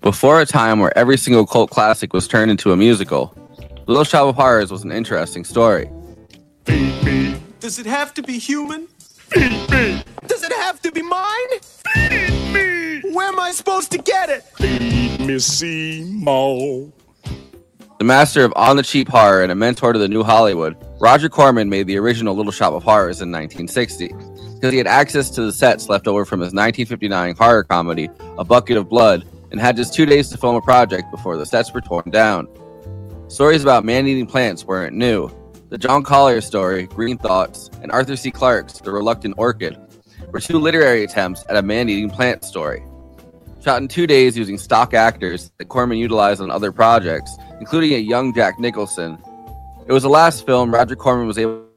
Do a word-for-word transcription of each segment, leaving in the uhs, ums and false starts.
Before a time where every single cult classic was turned into a musical, Little Shop of Horrors was an interesting story. Feed me. Does it have to be human? Feed me. Does it have to be mine? Feed me. Where am I supposed to get it? Feed me, Seymour. The master of on-the-cheap horror and a mentor to the new Hollywood, Roger Corman made the original Little Shop of Horrors in nineteen sixty. Because he had access to the sets left over from his nineteen fifty-nine horror comedy, A Bucket of Blood, and had just two days to film a project before the sets were torn down. Stories about man-eating plants weren't new. The John Collier story, Green Thoughts, and Arthur C. Clarke's The Reluctant Orchid were two literary attempts at a man-eating plant story. Shot in two days using stock actors that Corman utilized on other projects, including a young Jack Nicholson. It was the last film Roger Corman was able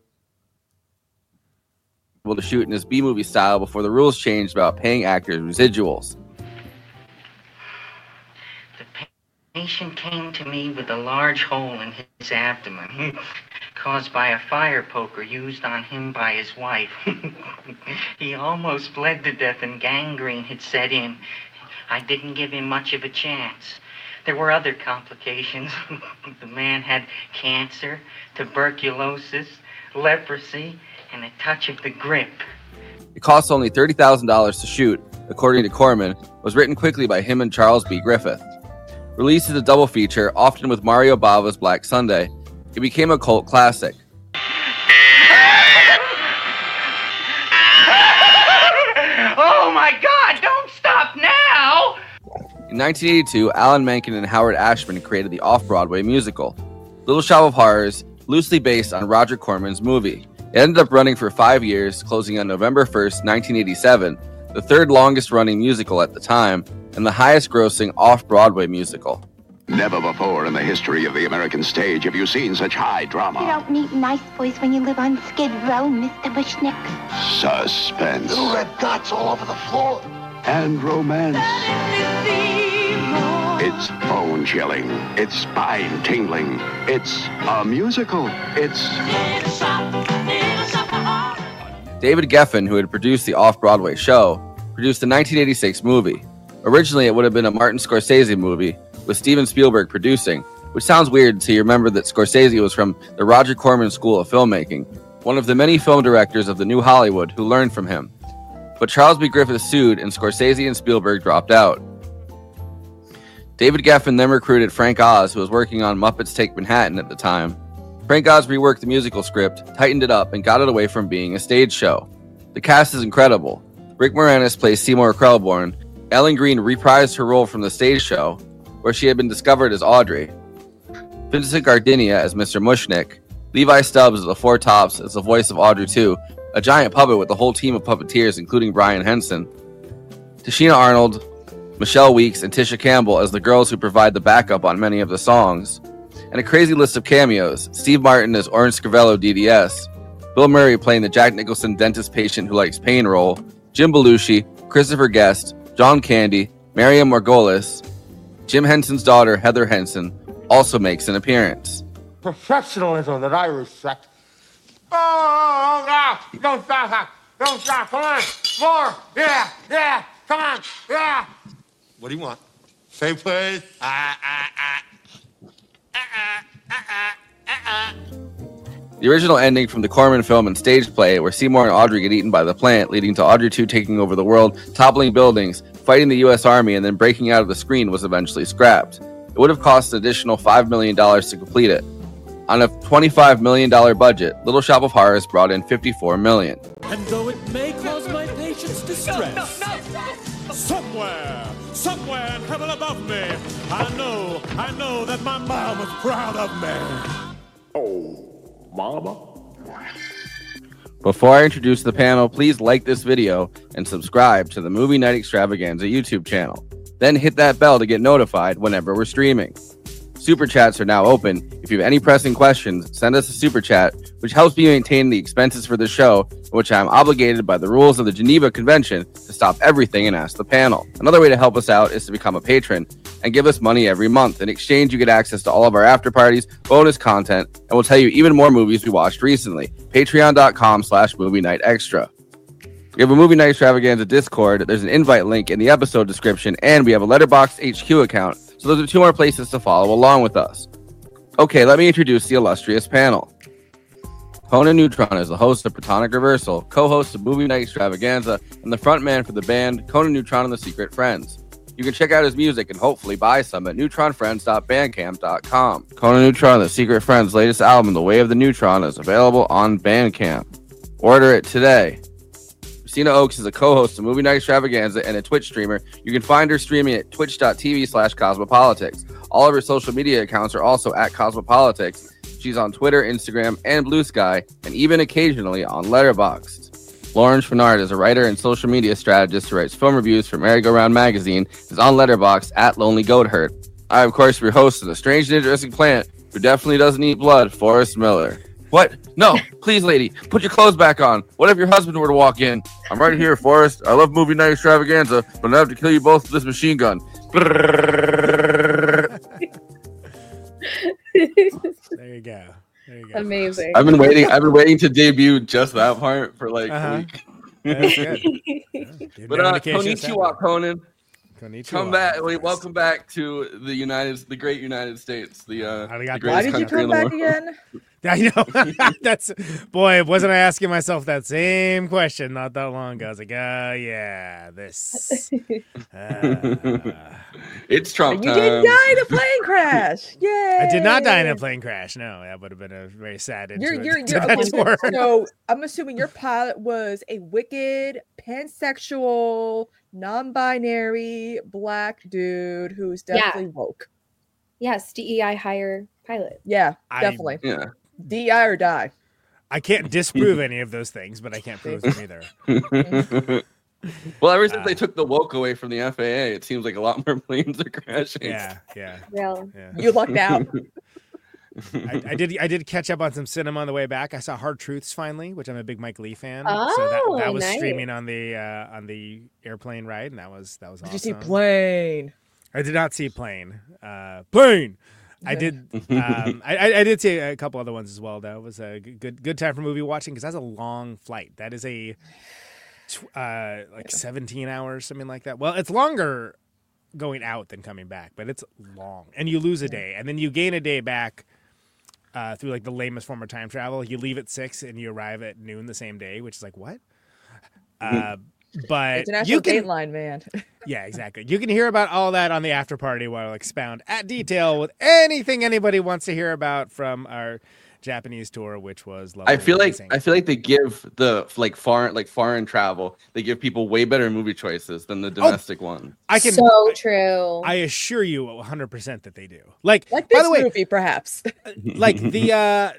to shoot in his B-movie style before the rules changed about paying actors residuals. The patient came to me with a large hole in his abdomen, caused by a fire poker used on him by his wife. He almost bled to death and gangrene had set in. I didn't give him much of a chance. There were other complications. The man had cancer, tuberculosis, leprosy, and a touch of the grip. It cost only thirty thousand dollars to shoot, according to Corman, was written quickly by him and Charles B. Griffith. Released as a double feature, often with Mario Bava's Black Sunday, it became a cult classic. Oh my God, don't stop now! In nineteen eighty-two, Alan Menken and Howard Ashman created the off-Broadway musical, Little Shop of Horrors, loosely based on Roger Corman's movie. It ended up running for five years, closing on November first, nineteen eighty-seven, the third longest-running musical at the time, and the highest-grossing off-Broadway musical. Never before in the history of the American stage have you seen such high drama. You don't need nice boys when you live on Skid Row, Mister Bushnick. Suspense. Little red dots all over the floor. And romance. It's bone-chilling. It's spine-tingling. It's a musical. It's... David Geffen, who had produced the off-Broadway show, produced the nineteen eighty-six movie. Originally, it would have been a Martin Scorsese movie, with Steven Spielberg producing, which sounds weird until you remember that Scorsese was from the Roger Corman School of Filmmaking, one of the many film directors of the new Hollywood who learned from him. But Charles B. Griffith sued, and Scorsese and Spielberg dropped out. David Geffen then recruited Frank Oz, who was working on Muppets Take Manhattan at the time. Frank Oz reworked the musical script, tightened it up, and got it away from being a stage show. The cast is incredible. Rick Moranis plays Seymour Krelborn. Ellen Greene reprised her role from the stage show, where she had been discovered as Audrey. Vincent Gardenia as Mister Mushnick. Levi Stubbs as the Four Tops as the voice of Audrey two, a giant puppet with a whole team of puppeteers, including Brian Henson. Tashina Arnold, Michelle Weeks, and Tisha Campbell as the girls who provide the backup on many of the songs. And a crazy list of cameos. Steve Martin as Orange Scrivello D D S. Bill Murray playing the Jack Nicholson dentist patient who likes pain role. Jim Belushi, Christopher Guest, John Candy, Mariam Margolis. Jim Henson's daughter, Heather Henson, also makes an appearance. Professionalism that I respect. Oh, no, don't stop, don't stop, come on, more, yeah, yeah, come on, yeah. What do you want? Say please. Ah, ah, ah. Ah, ah, ah, ah, ah. The original ending from the Corman film and stage play, where Seymour and Audrey get eaten by the plant, leading to Audrey two taking over the world, toppling buildings, fighting the U S Army, and then breaking out of the screen, was eventually scrapped. It would have cost an additional five million dollars to complete it. On a twenty-five million dollars budget, Little Shop of Horrors brought in fifty-four million dollars. And though it may cause my patients distress, no, no, no. somewhere, somewhere in heaven above me, I know, I know that my mom is proud of me. Oh, mama. Before I introduce the panel, please like this video and subscribe to the Movie Night Extravaganza YouTube channel. Then hit that bell to get notified whenever we're streaming. Super chats are now open. If you have any pressing questions, send us a super chat, which helps me maintain the expenses for the show, in which I am obligated by the rules of the Geneva Convention to stop everything and ask the panel. Another way to help us out is to become a patron and give us money every month. In exchange, you get access to all of our after parties, bonus content, and we'll tell you even more movies we watched recently. Patreon.com slash movie night extra. We have a Movie Night Extravaganza Discord. There's an invite link in the episode description, and we have a Letterboxd H Q account. So those are two more places to follow along with us. Okay, let me introduce the illustrious panel. Conan Neutron is the host of Protonic Reversal, co-host of Movie Night Extravaganza, and the frontman for the band Conan Neutron and the Secret Friends. You can check out his music and hopefully buy some at neutron friends dot bandcamp dot com. Conan Neutron and the Secret Friends' latest album, The Way of the Neutron, is available on Bandcamp. Order it today. Christina Oakes is a co-host of Movie Night Extravaganza and a Twitch streamer. You can find her streaming at twitch dot t v slash cosmopolitics. All of her social media accounts are also at Cosmopolitics. She's on Twitter, Instagram, and Blue Sky, and even occasionally on Letterboxd. Lauren Fenard is a writer and social media strategist who writes film reviews for Merry Go Round magazine, is on Letterboxd at Lonely Goat Herd. I, of course, your host of the strange and interesting plant who definitely doesn't eat blood, Forrest Miller. What? No, please, lady, put your clothes back on. What if your husband were to walk in? I'm right here, Forrest. I love Movie Night Extravaganza, but I have to kill you both with this machine gun. There you go. There you go. Amazing. I've been waiting. I've been waiting to debut just that part for like Uh-huh. a week. That's good. Yeah, But uh, dedication is konnichiwa, Conan. Konnichiwa. Come back. Wait, welcome back to the United, the great United States. The, uh, the Arigato. greatest Why did you country in come the back world. again? I know. That's boy. Wasn't I asking myself that same question not that long ago? I was like, oh yeah, this. Uh, It's Trump You time. didn't die in a plane crash. Yay! I did not die in a plane crash. No, that would have been a very sad end You're, to, you're, it- to you're, that okay, tour. so I'm assuming your pilot was a wicked, pansexual, non-binary black dude who's Yeah. definitely woke. Yes, D E I hire pilot. Yeah, I- definitely. Yeah. D I or die. I can't disprove any of those things, but I can't prove them either. Well, ever since Uh, they took the woke away from the F A A, it seems like a lot more planes are crashing. Yeah, yeah, Real. yeah. You lucked out. I, I did. I did catch up on some cinema on the way back. I saw Hard Truths finally, which I'm a big Mike Lee fan. so that, Oh, that was nice. streaming on the uh, on the airplane ride, and that was that was Did awesome. you see Plane? I did not see Plane. Uh, Plane. I did. Um, I, I I did see a couple other ones as well. Though it was a g- good good time for movie watching because that's a long flight. That is a tw- uh, like seventeen hours, something like that. Well, it's longer going out than coming back, but it's long, and you lose a day, and then you gain a day back. Uh, through like the lamest form of time travel, you leave at six and you arrive at noon the same day, which is like what? Uh, but International you can, Dateline, man. yeah, exactly. You can hear about all that on the after party where I'll expound at detail with anything anybody wants to hear about from our Japanese tour, which was lovely. I feel and like amazing. I feel like they give the like foreign like foreign travel. They give people way better movie choices than the domestic one. I can So true. I assure you one hundred percent that they do. Like, Like by this the way, movie, perhaps. like the uh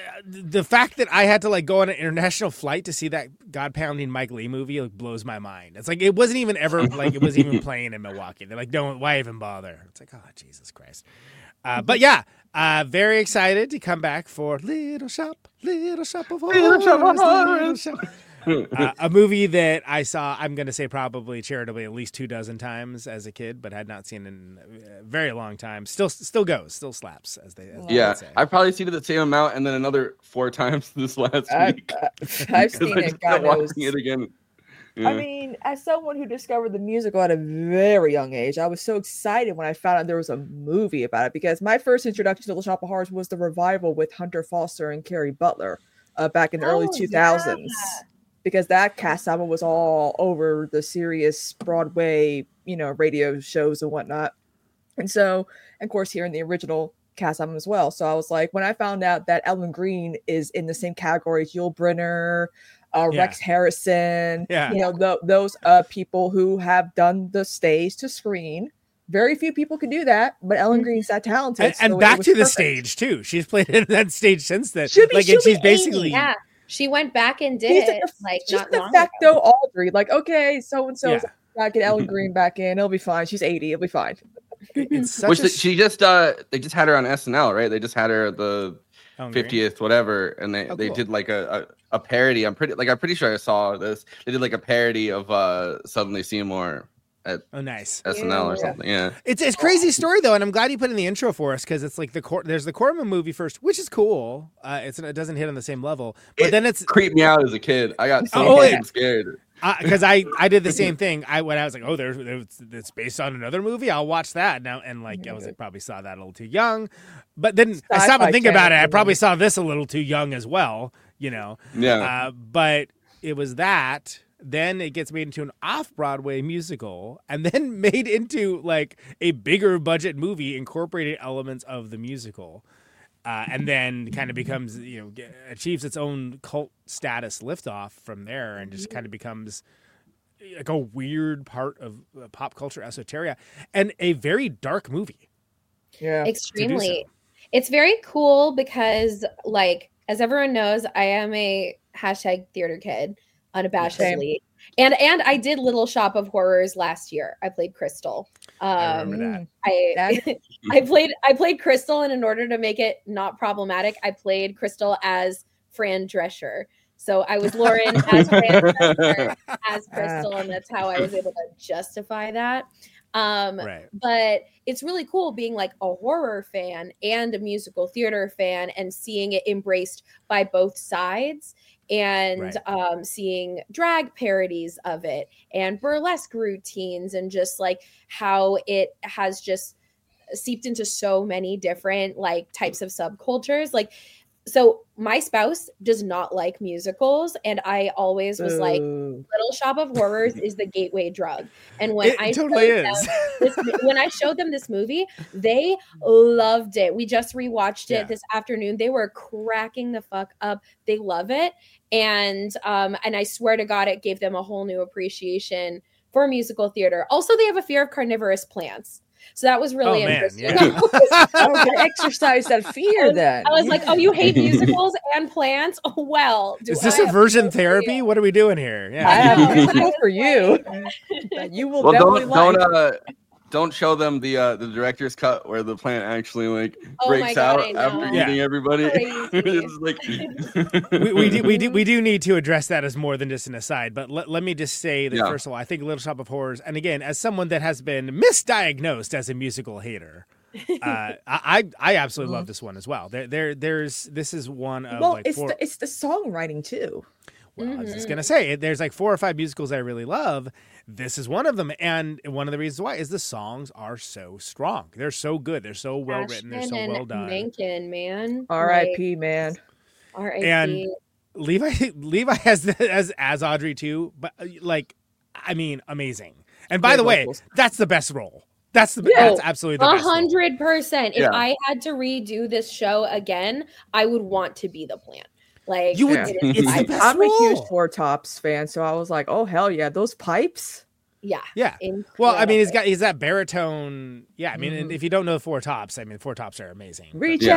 the fact that I had to like go on an international flight to see that god pounding Mike Lee movie like blows my mind. It's like it wasn't even ever like it was even playing in Milwaukee. They're like, don't why even bother? It's like, oh Jesus Christ. Uh, but yeah, uh, very excited to come back for Little Shop, Little Shop of Horrors, Little Shop of Horrors. Little Shop. Uh, a movie that I saw, I'm going to say probably charitably at least two dozen times as a kid, but had not seen in a very long time. Still, still goes, still slaps, as they, as they Yeah, say. I've probably seen it the same amount and then another four times this last I, week. I, I've 'Cause seen I it. just God kept knows. watching it again. I Yeah. mean, as someone who discovered the musical at a very young age, I was so excited when I found out there was a movie about it because my first introduction to Little Shop of Horrors was the revival with Hunter Foster and Carrie Butler uh, back in the early Oh, two thousands. Because that cast album was all over the serious Broadway, you know, radio shows and whatnot. And so, of course, here in the original cast album as well. So I was like, when I found out that Ellen Green is in the same category as Yul Brynner, uh, Yeah. Rex Harrison, Yeah. you know, th- those uh, people who have done the stage to screen. Very few people can do that, but Ellen Green's that talented. And, so and it back was to the perfect. stage too. She's played in that stage since then. She'll be- like, she'll and she's be eighty. basically Yeah. She went back and did She's it a- like Just not de long facto ago. Audrey. Like, okay, so and so Yeah. got get Ellen Green back in. It'll be fine. She's eighty. It'll be fine. It's such Which a the, s- she just uh they just had her on S N L, right? They just had her at the Ellen Green? fiftieth whatever, and they, Oh, they cool. did like a, a, a parody. I'm pretty like I'm pretty sure I saw this. They did like a parody of uh Suddenly Seymour at Oh, nice. S N L or Yeah. something. Yeah. It's it's crazy story though, and I'm glad you put in the intro for us because it's like the Cor- there's the Corman movie first, which is cool. Uh, it's it doesn't hit on the same level, but It then it's creeped me out as a kid. I got so Oh, fucking yeah. scared. Because I, I did the same thing. I when I was like, oh, there's there's it's based on another movie. I'll watch that now. And like I was like, probably saw that a little too young. But then I stopped and think about it. I probably saw this a little too young as well. You know. Yeah. Uh, but it was that. Then it gets made into an off-Broadway musical, and then made into like a bigger budget movie, incorporating elements of the musical. Uh, and then kind of becomes, you know, achieves its own cult status liftoff from there, and just kind of becomes like a weird part of uh, pop culture esoteria, and a very dark movie. Yeah, extremely. So. It's very cool because, like, as everyone knows, I am a hashtag theater kid, unabashedly. And and I did Little Shop of Horrors last year. I played Crystal. Um, I remember that. I I played I played Crystal, and in order to make it not problematic, I played Crystal as Fran Drescher. So I was Lauren as Fran Drescher as Crystal, and that's how I was able to justify that. Um, right. But it's really cool being like a horror fan and a musical theater fan, and seeing it embraced by both sides. And right. um, seeing drag parodies of it and burlesque routines, and just like how it has just seeped into so many different like types of subcultures. Like, so my spouse does not like musicals, and I always was Ooh. like, Little Shop of Horrors is the gateway drug. And when it I totally showed is. them this, when I showed them this movie, they loved it. We just rewatched it Yeah. this afternoon. They were cracking the fuck up. They love it. And um, and I swear to God, it gave them a whole new appreciation for musical theater. Also, they have a fear of carnivorous plants. So that was really oh, man, interesting. yeah. Oh, to exercise that fear then. I was like, oh, you hate musicals and plants? Oh, well. do Is this I a have version hope for therapy? you. What are we doing here? I Yeah. have hope for you. That you will Well, definitely don't like. don't uh, don't show them the uh, the director's cut where the plant actually like Oh my breaks God, out I know. after Yeah. eating everybody. Crazy. It's like we, we, do, we, do, we do need to address that as more than just an aside, but let, let me just say that, Yeah. first of all, I think Little Shop of Horrors, and again, as someone that has been misdiagnosed as a musical hater, uh, I, I absolutely love this one as well. There, there, there's this is one of well, like it's four. the, it's the songwriting too. Well, I was just Mhm. gonna say, there's like four or five musicals I really love. This is one of them, and one of the reasons why is the songs are so strong. They're so good. They're so well written. They're so Ashton well done. Menken, man. R I P man. R I P And Levi, Levi has the, as as Audrey too, but uh, like, I mean, amazing. And by Great the way, vocals. that's the best role. That's the Yeah. that's absolutely the A best role. hundred percent. If Yeah. I had to redo this show again, I would want to be the plant. Like You would- it is it's my- the best I'm a huge role. Four Tops fan, so I was like, oh hell yeah, those pipes. yeah. Yeah. Well, I mean, he's incredible. got he's that baritone. Yeah, I mean, and Mhm. if you don't know the Four Tops, I mean, Four Tops are amazing. but- Reach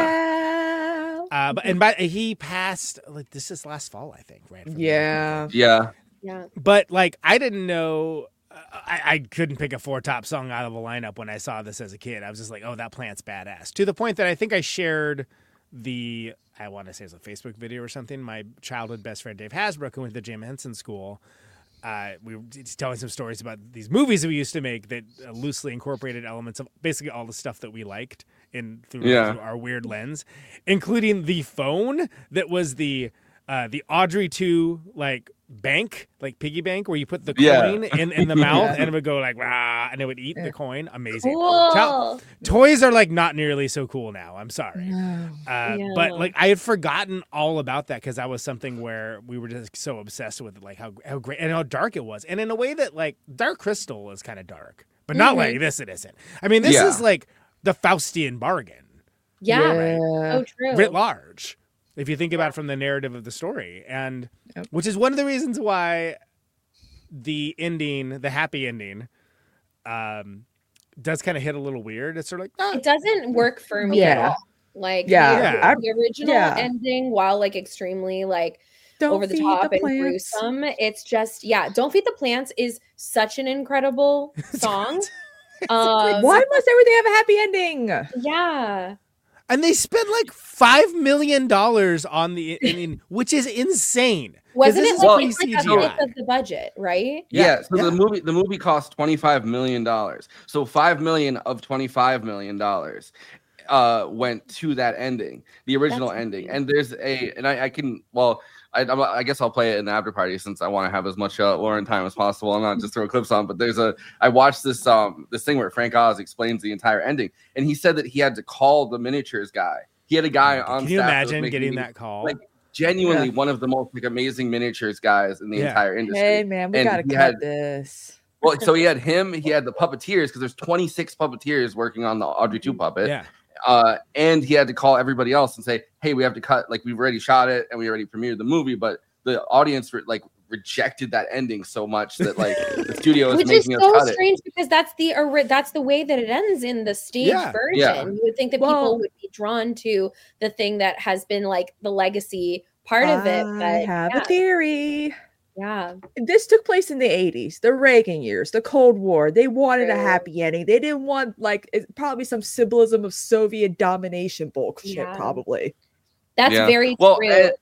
out. Uh, but and by he passed like this is last fall, I think, right? From the- Yeah. yeah. Yeah. But like, I didn't know. uh, I, I couldn't pick a Four Top song out of a lineup when I saw this as a kid. I was just like, oh, that plant's badass. To the point that I think I shared the, I want to say it was a Facebook video or something. My childhood best friend Dave Hasbrook, who went to Jim Henson School, uh, we were just telling some stories about these movies that we used to make that uh, loosely incorporated elements of basically all the stuff that we liked in through, Yeah. through our weird lens, including the phone that was the uh, the Audrey two like bank, like piggy bank, where you put the Yeah. coin in, in the mouth Yeah. and it would go like rah, and it would eat the coin. Amazing. Cool. Child- toys are like not nearly so cool now. I'm sorry. No. Uh, Yeah. But like I had forgotten all about that because that was something where we were just so obsessed with it, like how how great and how dark it was, and in a way that like Dark Crystal is kind of dark, but not Mhm. like this. It isn't. I mean, this Yeah. is like the Faustian bargain Yeah. Yeah. So true. writ large, if you think about it from the narrative of the story, and Yep. which is one of the reasons why the ending, the happy ending, um, does kind of hit a little weird. It's sort of like, ah, It doesn't work for me at Yeah. all. Like Yeah. the, Yeah. the original Yeah. ending, while like extremely like Don't over the feed top the and plants. gruesome, it's just yeah. Don't Feed the Plants is such an incredible song. um, Why must everything have a happy ending? Yeah. and they spent like five million dollars on the ending, which is insane. 'Cause Wasn't this it is like, pre it's like a C G I. fifth of the budget, right? Yeah, Yeah, so yeah. the movie the movie cost twenty five million dollars. So five million of twenty five million dollars uh, went to that ending, the original That's ending. amazing. And there's a, and I, I can, well, I, I'm- I guess I'll play it in the after party since I want to have as much uh, Lauren time as possible. I'm not just throw clips on, but there's a, I watched this, um, this thing where Frank Oz explains the entire ending, and he said that he had to call the miniatures guy. He had a guy on. Can you staff that was imagine making getting these- that call? Like, genuinely Yeah. one of the most like amazing miniatures guys in the Yeah. entire industry. Hey man, we And gotta he cut had- this. Well, so he had him, he had the puppeteers because there's twenty-six puppeteers working on the Audrey two puppet. Yeah. Uh, and he had to call everybody else and say, "Hey, we have to cut. Like we've already shot it and we already premiered the movie, but the audience re- like rejected that ending so much that like the studio is Which is making us so cut it." strange because that's the ori- that's the way that it ends in the stage Yeah. version. Yeah. You would think that Well- people would be drawn to the thing that has been like the legacy part of it. I But have yeah, a theory. yeah. This took place in the eighties, the Reagan years, the Cold War. They wanted a True. happy ending. They didn't want like it, probably some symbolism of Soviet domination bullshit, Yeah. probably. That's Yeah. very Well, true. uh,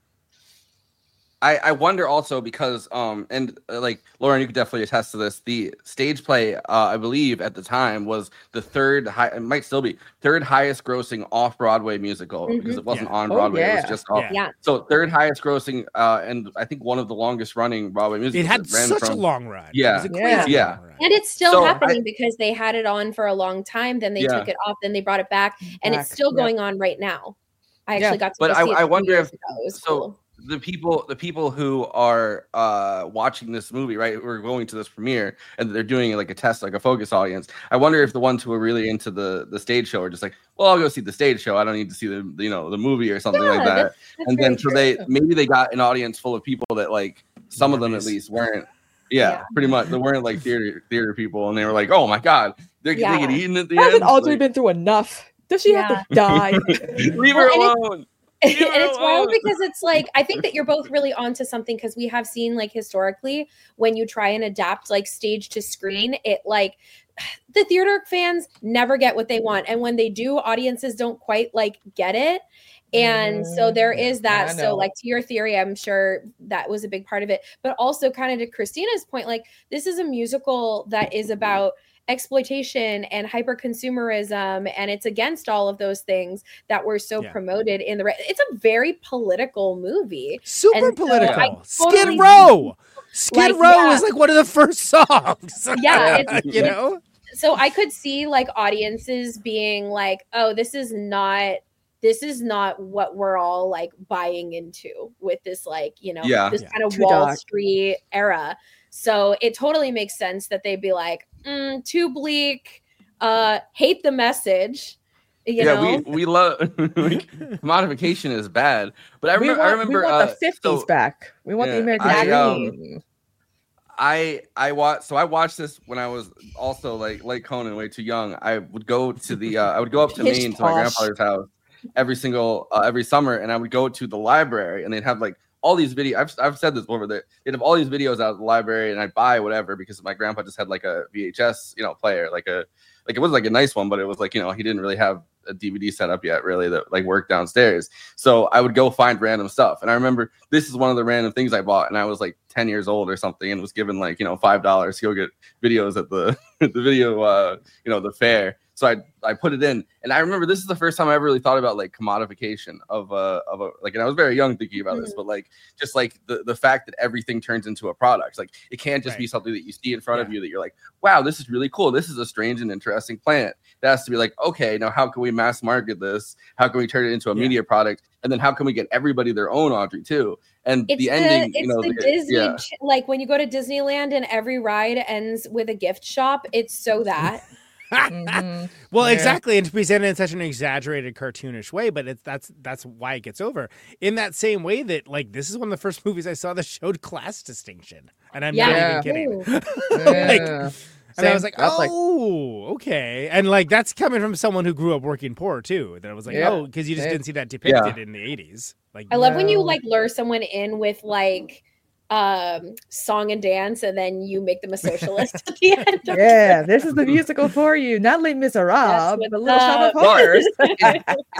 I, I wonder also because um and uh, like Lauren, you could definitely attest to this. The stage play, uh, I believe at the time was the third high, it might still be third highest grossing off Broadway musical because it wasn't Yeah. on Oh, Broadway. It yeah. was just off. Yeah. yeah. So third highest grossing, uh, and I think one of the longest running Broadway musicals. It had It ran such a from- long run. Yeah. It was a Yeah. crazy Yeah. long run. And it's still So, happening I- because they had it on for a long time, then they Yeah. took it off, then they brought it back, and Back, it's still yeah. going on right now. I Yeah. actually got to But go I- see it I two wonder years if- ago. It was so cool. the people the people who are uh watching this movie, right, we're going to this premiere and they're doing like a test, like a focus audience. I wonder if the ones who are really into the the stage show are just like, well, I'll go see the stage show, I don't need to see the you know the movie or something Yeah, like that. that's- that's And then very so true. they maybe they got an audience full of people that like some of them at Normies. least weren't yeah, Yeah. pretty much they weren't like theater theater people, and they were like, oh my god, they're Yeah. they get eaten at the Hasn't end. Audrey Like, been through enough? Does she have to die? leave her Well, and alone. and Leave her it's wild alone. because it's like I think that you're both really onto something because we have seen like historically when you try and adapt like stage to screen, it like the theater fans never get what they want, and when they do, audiences don't quite like get it. And so there is that. I So know. like to your theory, I'm sure that was a big part of it, but also kind of to Christina's point, like this is a musical that is about exploitation and hyper consumerism, and it's against all of those things that were so Yeah. promoted in the re- it's a very political movie. Super And so political. I Skid totally- Row. Skid Like, Row yeah. is like one of the first songs. Yeah, it's- you know. So I could see like audiences being like, oh, this is not this is not what we're all like buying into with this like, you know, Yeah. this Yeah. kind of Too Wall dark. Street era. So it totally makes sense that they'd be like, mm, too bleak, uh, hate the message. You yeah, know, we we love like, modification is bad, but I we remember want, I remember we want uh, the fifties so back. We want the yeah, American I, um, dream. I I watched so I watched this when I was also like like Conan, way too young. I would go to the uh, I would go up to Pitch Maine to my posh. grandfather's house every single uh, every summer, and I would go to the library, and they'd have like all these videos. I've I've said this over there. They'd have all these videos out of the library, and I'd buy whatever because my grandpa just had like a V H S, you know, player, like a like it was like a nice one, but it was like, you know, he didn't really have a D V D set up yet, really, that like worked downstairs. So I would go find random stuff, and I remember this is one of the random things I bought, and I was like ten years old or something, and was given like, you know, five dollars to go get videos at the at the video, uh, you know, the fair. So I I put it in, and I remember this is the first time I ever really thought about like commodification of a of a like, and I was very young thinking about this, but like just like the the fact that everything turns into a product, like it can't just Right. be something that you see in front of Yeah. you that you're like, wow, this is really cool. This is a strange and interesting plant. It has to be like, okay, now how can we mass market this? How can we turn it into a Yeah. media product? And then how can we get everybody their own Audrey too? And it's the the, ending, it's you know, the the- Disney yeah. ch- like when you go to Disneyland and every ride ends with a gift shop. It's so that. Mhm. Well, Yeah. exactly, and to present it in such an exaggerated, cartoonish way, but it's that's that's why it gets over. In that same way that, like, this is one of the first movies I saw that showed class distinction, and I'm not Yeah. even kidding. Ooh. Like, Yeah. and I Same. was like, That's like- oh, okay, and like that's coming from someone who grew up working poor too. That I was like, Yeah. oh, because you just Yeah. didn't see that depicted in the eighties. Like, I love when you No. like lure someone in with like um song and dance and then you make them a socialist at the end. Yeah, this is the musical for you. Not Les That's Miserables, what's the Little Shop of up. Well, Horrors. it's,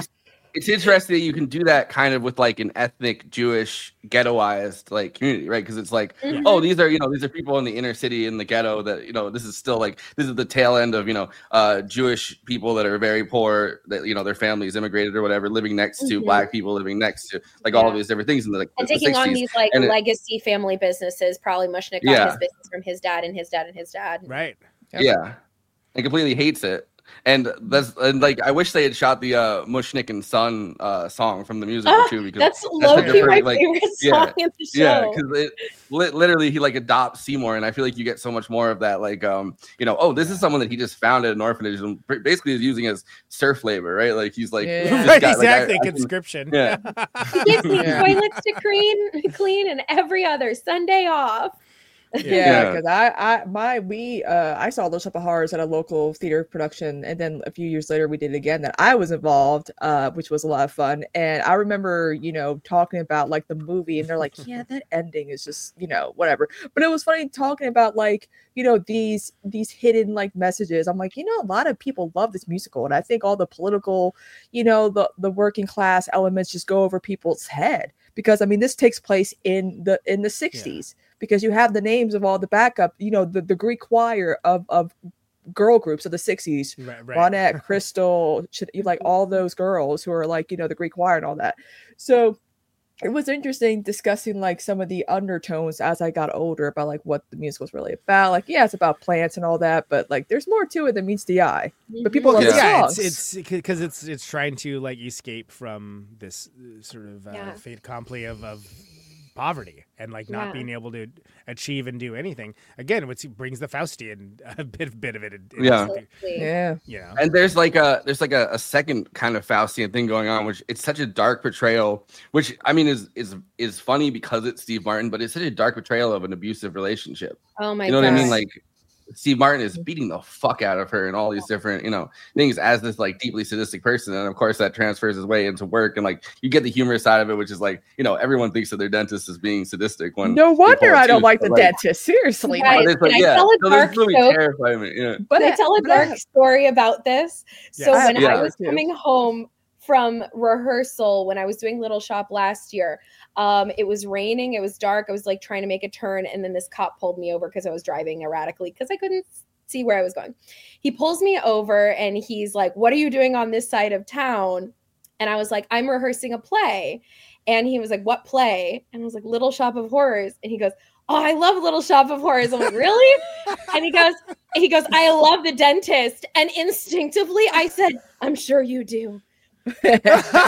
it's interesting that you can do that kind of with like an ethnic Jewish ghettoized like community, right? Because it's like, Mhm. oh, these are you know these are people in the inner city in the ghetto that you know this is still like this is the tail end of you know uh, Jewish people that are very poor that you know their families immigrated or whatever, living next to Mhm. black people living next to like all of Yeah. these different things in the like And the taking on sixties. these like And it- legacy family businesses, probably Mushnick got Yeah. his business from his dad and his dad and his dad. Right. Yeah, and completely hates it. And that's and like I wish they had shot the uh, Mushnick and Son uh, song from the musical Ah, too because that's such low a key my perfect, like, favorite yeah, song in the show. yeah, because it li- literally he like adopts Seymour, and I feel like you get so much more of that. Like, um, you know, oh, this is someone that he just found at an orphanage and b- basically is using as serf labor, right? Like he's like, Yeah. this Right, guy, like, I- exactly. I can- Conscription. yeah. He gives me Yeah. toilets to clean, clean, and every other Sunday off. Yeah, Yeah. because I, I, my, we, uh, I saw Little Shop of Horrors at a local theater production, and then a few years later we did it again that I was involved, uh, which was a lot of fun. And I remember, you know, talking about like the movie, and they're like, yeah, that ending is just, you know, whatever. But it was funny talking about like, you know, these these hidden like messages. I'm like, you know, a lot of people love this musical, and I think all the political, you know, the the working class elements just go over people's head because I mean, this takes place in the in the sixties. Because you have the names of all the backup, you know, the, the Greek choir of, of girl groups of the sixties, Right, right. Ronette, Crystal, Ch- you like all those girls who are like, you know, the Greek choir and all that. So it was interesting discussing like some of the undertones as I got older about like what the musical is really about. Like, yeah, it's about plants and all that, but like there's more to it than meets the eye. But people love Well, the yeah, songs. it's it's because it's it's trying to like escape from this uh, sort of uh, Yeah. fait accompli of, of poverty and like not Yeah. being able to achieve and do anything. Again, which brings the Faustian a bit bit of it. In, in Yeah. this, Absolutely. yeah. you know. And there's like a there's like a, a second kind of Faustian thing going on, which it's such a dark portrayal, which I mean is is is funny because it's Steve Martin, but it's such a dark portrayal of an abusive relationship. Oh my You know god. what I mean? Like Steve Martin is beating the fuck out of her and all these different, you know, things as this like deeply sadistic person. And of course that transfers his way into work. And like you get the humorous side of it, which is like, you know, everyone thinks of their dentist as being sadistic when No they pull wonder a I don't tooth, like but, the dentist. Seriously. Guys, but it's like, can I yeah, tell a so this dark movie joke? terrified me. Yeah. But Can I tell a but I dark have- story about this? So Yes. when Yeah. I was too. coming home from rehearsal, when I was doing Little Shop last year, um, it was raining, it was dark. I was like trying to make a turn, and then this cop pulled me over because I was driving erratically because I couldn't see where I was going. He pulls me over and he's like, "What are you doing on this side of town?" And I was like, "I'm rehearsing a play." And he was like, "What play?" And I was like, "Little Shop of Horrors." And he goes, "Oh, I love Little Shop of Horrors." I'm like, "Really?" And he goes, he goes, "I love the dentist." And instinctively I said, "I'm sure you do." But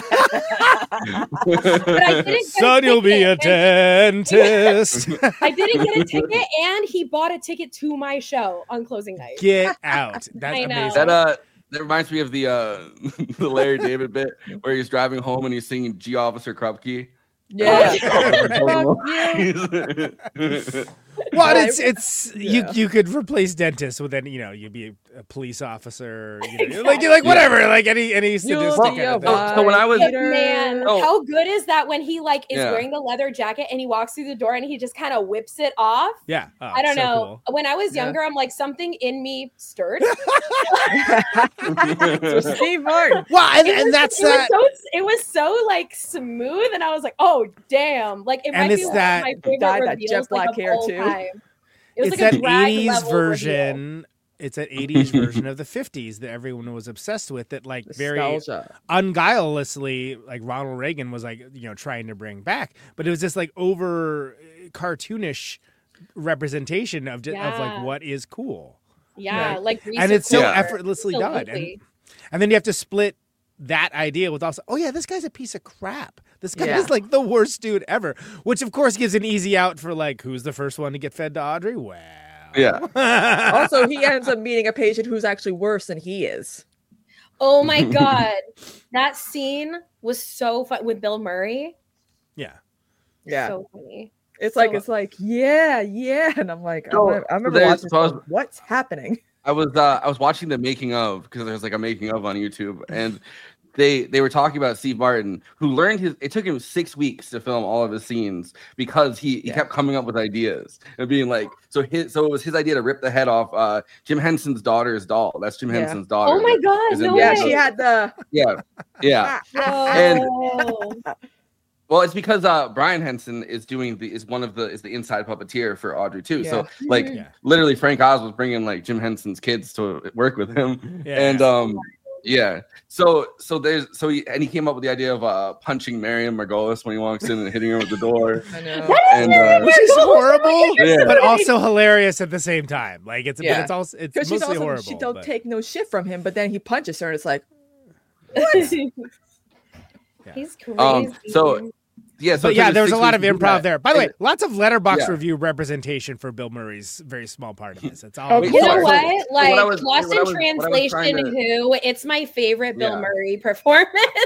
I didn't get Son, a you'll be a ticket, and- dentist. I didn't get a ticket, and he bought a ticket to my show on closing night. Get out. That's I know. amazing. That uh that reminds me of the uh the Larry David bit where he's driving home and he's singing G Officer Krupke. Yeah. Well, Yeah, it's it's you yeah. you could replace dentist with any, you know, you'd be a, a police officer, you know, like you're like whatever, like any any sadistic kind of thing. So when I was- But man, Oh. how good is that when he like is Yeah. wearing the leather jacket and he walks through the door and he just kind of whips it off? Yeah. Oh, I don't so know. cool. When I was Yeah. younger, I'm like something in me stirred. So Steve Martin. Well, and, It and was- that's it was that. so it was so like smooth, and I was like, oh damn! Like it And might it's be one that- of my favorite Dyed that reveals, jet like, black of hair, all too. time. It was It's like a that drag eighties level reveal. version. It's that eighties version of the fifties that everyone was obsessed with. That like very Nostalgia. unguilelessly, like Ronald Reagan was like, you know, trying to bring back, but it was just like over uh, cartoonish representation of just, of like Yeah. what is cool. Yeah, Right. like And it's so Reese Witherspoon. effortlessly done. And, Absolutely. and then you have to split that idea with also, oh yeah, this guy's a piece of crap. This guy Yeah. is like the worst dude ever, which of course gives an easy out for like, who's the first one to get fed to Audrey? Well, Yeah. Also, he ends up meeting a patient who's actually worse than he is. Oh my god, that scene was so fun with Bill Murray. yeah. Yeah. So funny. It's like So- it's like yeah, yeah, and I'm like, So, I'm, I remember there's- watching. This so I was- going, What's happening? I was uh I was watching the making of because there's like a making of on YouTube and they they were talking about Steve Martin, who learned his. It took him six weeks to film all of his scenes because he, he Yeah. kept coming up with ideas and being like, so his so it was his idea to rip the head off uh, Jim Henson's daughter's doll. That's Jim Yeah. Henson's daughter. Oh my that God, is in no the- Yeah, way. she had the. Yeah, yeah. And Oh. well, it's because uh, Brian Henson is doing the is one of the is the inside puppeteer for Audrey too. So Yeah. like Mhm. Yeah. literally, Frank Oz was bringing like Jim Henson's kids to work with him, Yeah. and um yeah. So so there's so he and he came up with the idea of uh punching Marion Margolis when he walks in and hitting her with the door. I know. That is And, Marion uh, Which is Margolis. horrible, Yeah. but also hilarious at the same time. Like it's, Yeah. but it's also it's Because mostly she's also horrible. she don't but- take no shit from him, but then he punches her, and it's like, He's crazy. Um, so yeah, so But it yeah, took us there was a six lot weeks of to do improv that. there. By the way, And- lots of letterbox Yeah. review representation for Bill Murray's very small part of this. It's all. Oh, Wait, You know sorry. what? So- so Like what I was- Lost what I in was- what I was Translation, trying to- who? It's my favorite Bill Yeah. Murray performance.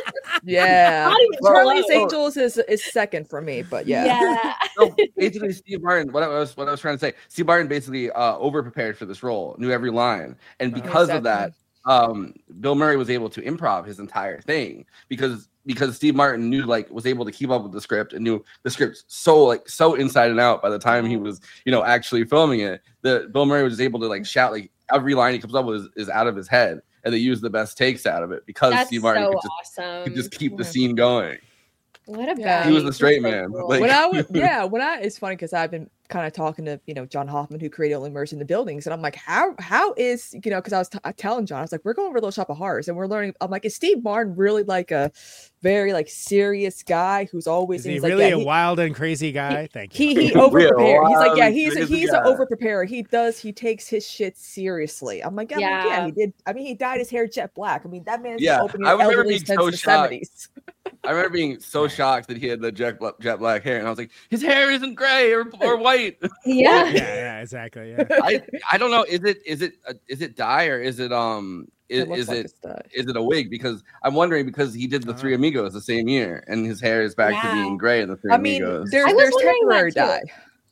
yeah. Not even Well, Charlie's close. Angels is is second for me, but yeah. Yeah. So basically, Steve Martin. What I was what I was trying to say. Steve Martin basically uh, over prepared for this role, knew every line, and because of that, um, Bill Murray was able to improv his entire thing because because Steve Martin knew like was able to keep up with the script and knew the script so like so inside and out by the time he was you know actually filming it. The Bill Murray was just able to like shout like every line he comes up with is, is out of his head, and they use the best takes out of it because That's Steve Martin so could just, awesome. could just keep the Yeah. scene going. What a Yeah. guy. He was the He's straight so man, cool. like- When I was, yeah, when I, it's funny because I've been kind of talking to, you know, John Hoffman, who created Only Mercy in the Buildings. And I'm like, how, how is, you know, because I was t- telling John, I was like, we're going over Little Shop of Horrors and we're learning. I'm like, is Steve Martin really like a very like serious guy who's always, Is he he's like, really yeah, a he- wild and crazy guy? Thank you. He he over prepared. He's like, wild yeah, and he's a, crazy he's an guy. over preparer. He does he takes his shit seriously. I'm like, yeah, I'm like, yeah, Yeah. he did. I mean, he dyed his hair jet black. I mean, that man's Yeah, been opening I remember elderly being since so the shocked. seventies. I remember being so shocked that he had the jet, bla- jet black hair, and I was like, his hair isn't gray or, or white. Yeah. Yeah, yeah, exactly. Yeah. I I don't know. Is it is it uh, is it dye or is it um is, It looks is like it it's dyed. is it a wig? Because I'm wondering because he did the Oh. Three Amigos the same year, and his hair is back to Yeah. being gray in the Three I mean, Amigos. there's I was there's wondering that temporary too. dye.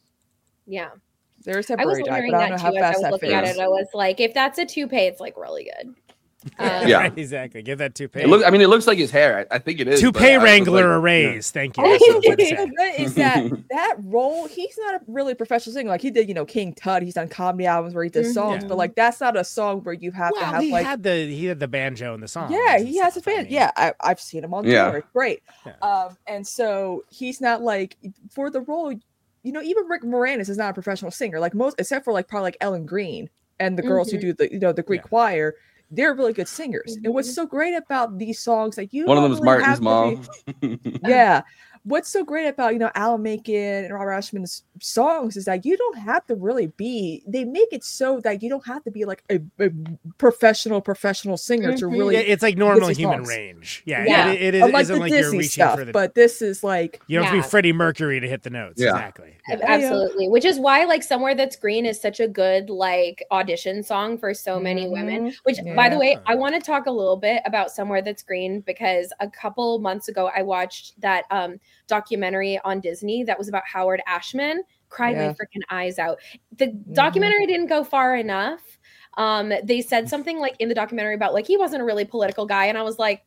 Yeah. There's I was temporary dye, wondering but I don't that know too how as I fast was that looking at fits. it. I was like, if that's a toupee, it's like really good. Um, Yeah. Right, exactly. Give that toupee. It look, I mean, it looks like his hair. I, I think it is. but toupee I was wrangler like, arrays. Thank you. Oh, That's what I was gonna the say. bit is that that role, he's not a really professional singer. Like he did, you know, King Tut. He's done comedy albums where he does Mhm. songs, Yeah. but like that's not a song where you have to Well, have he like. had the he had the banjo in the song. Yeah, he has a fan. Yeah, I, I've seen him on Yeah. tour. It's great. Yeah. Um, and so he's not like for the role. You know, even Rick Moranis is not a professional singer. Like most, except for like probably like Ellen Green and the girls who Mhm. do the you know the Greek Yeah. choir. They're really good singers. And what's Mhm. so great about these songs that you One of don't them is really Martin's have to be- mom. yeah. What's so great about, you know, Alan Menken and Robert Ashman's songs is that you don't have to really be, they make it so that you don't have to be like a, a professional, professional singer to Mhm. really, Yeah, it's like normal these human songs. range. Yeah, Yeah. it, it, it unlike isn't the like you're Disney reaching stuff, for the. but this is like, You don't have to Yeah. be Freddie Mercury to hit the notes. Yeah. Exactly. Yeah. Absolutely. Which is why like Somewhere That's Green is such a good like audition song for so many women. Mhm. Which by the Yeah. way, I want to talk a little bit about Somewhere That's Green because a couple months ago I watched that um documentary on Disney that was about Howard Ashman. Cried Yeah. my freaking eyes out. The documentary didn't go far enough. Um they said something like in the documentary about like he wasn't a really political guy and I was like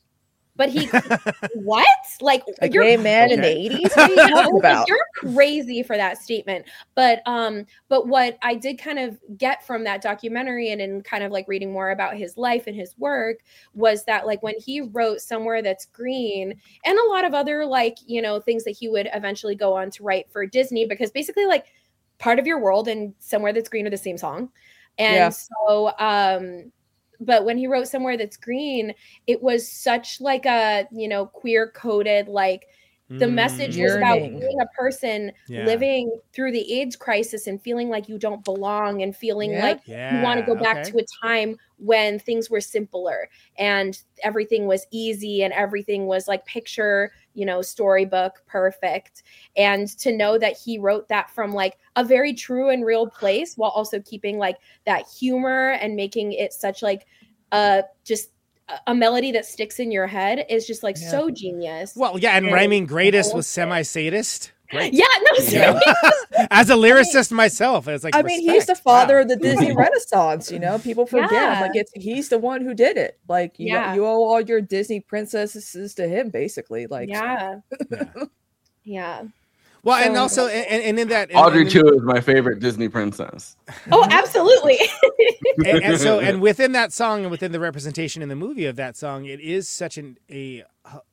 but he what? Like a you're gay man in the Okay. eighties? What are you no, talking like, about? you're crazy for that statement. But um, but what I did kind of get from that documentary and in kind of like reading more about his life and his work was that like when he wrote Somewhere That's Green and a lot of other like, you know, things that he would eventually go on to write for Disney, because basically like Part of Your World and Somewhere That's Green are the same song. And Yeah. so um but when he wrote Somewhere That's Green, it was such like a, you know, queer coded, like the message was about Yearning. being a person Yeah. living through the AIDS crisis and feeling like you don't belong and feeling Yeah. like Yeah. you want to go back okay. to a time when things were simpler and everything was easy and everything was like picture, you know, storybook perfect. And to know that he wrote that from like a very true and real place while also keeping like that humor and making it such like uh just a- a melody that sticks in your head is just like Yeah. so genius. Well, yeah, and And- rhyming greatest I with love it. semi-sadist. great. Yeah, no, seriously. As a lyricist myself, it's like I mean, respect. he's the father Wow. of the Disney Renaissance. You know, people forget. Yeah. Like, it's he's the one who did it. Like, you Yeah. you owe all your Disney princesses to him, basically. Like, Yeah. Yeah. Yeah. Well, and So- also, and, and in that, and, Audrey and, too is my favorite Disney princess. Oh, absolutely. and, and so, and within that song, and within the representation in the movie of that song, it is such an a.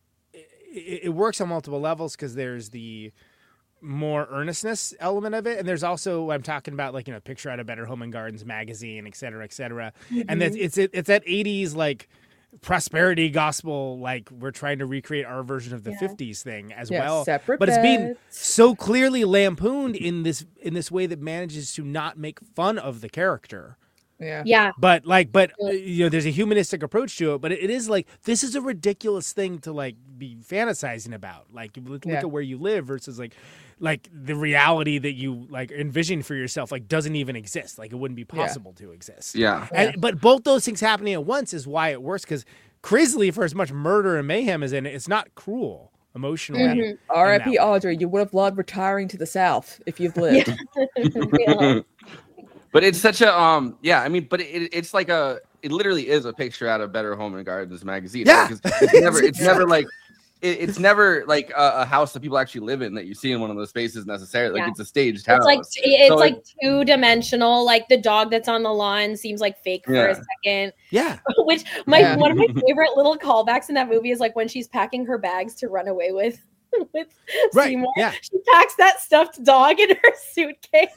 It, it works on multiple levels because there's the more earnestness element of it, and there's also I'm talking about like you know picture out of Better Home and Gardens magazine, et cetera, et cetera. And that's it's it, it's that eighties like prosperity gospel, like we're trying to recreate our version of the Yeah. fifties thing as Yeah, well. separate But it's being beds. so clearly lampooned in this in this way that manages to not make fun of the character. yeah. Yeah. But like, but uh, you know, there's a humanistic approach to it. But it, it is like this is a ridiculous thing to like be fantasizing about. Like, look, look Yeah. at where you live versus like, like the reality that you like envision for yourself like doesn't even exist. Like, it wouldn't be possible to exist. Yeah. And but both those things happening at once is why it works. Because crazily, for as much murder and mayhem is in it, it's not cruel emotionally. Mhm. R I P that way. Audrey, you would have loved retiring to the South if you've lived. Yeah. But it's such a um yeah, I mean, but it, it's like a it literally is a picture out of Better Home and Gardens magazine. Yeah. Like, it's, it's never it's never like it, it's never like a, a house that people actually live in that you see in one of those spaces necessarily. Like Yeah. it's a staged house. It's like it's So, like like- two dimensional. Like the dog that's on the lawn seems like fake for a Yeah. second. Yeah. Which my Yeah. one of my favorite little callbacks in that movie is like when she's packing her bags to run away with with Right. Seymour. Yeah. She packs that stuffed dog in her suitcase.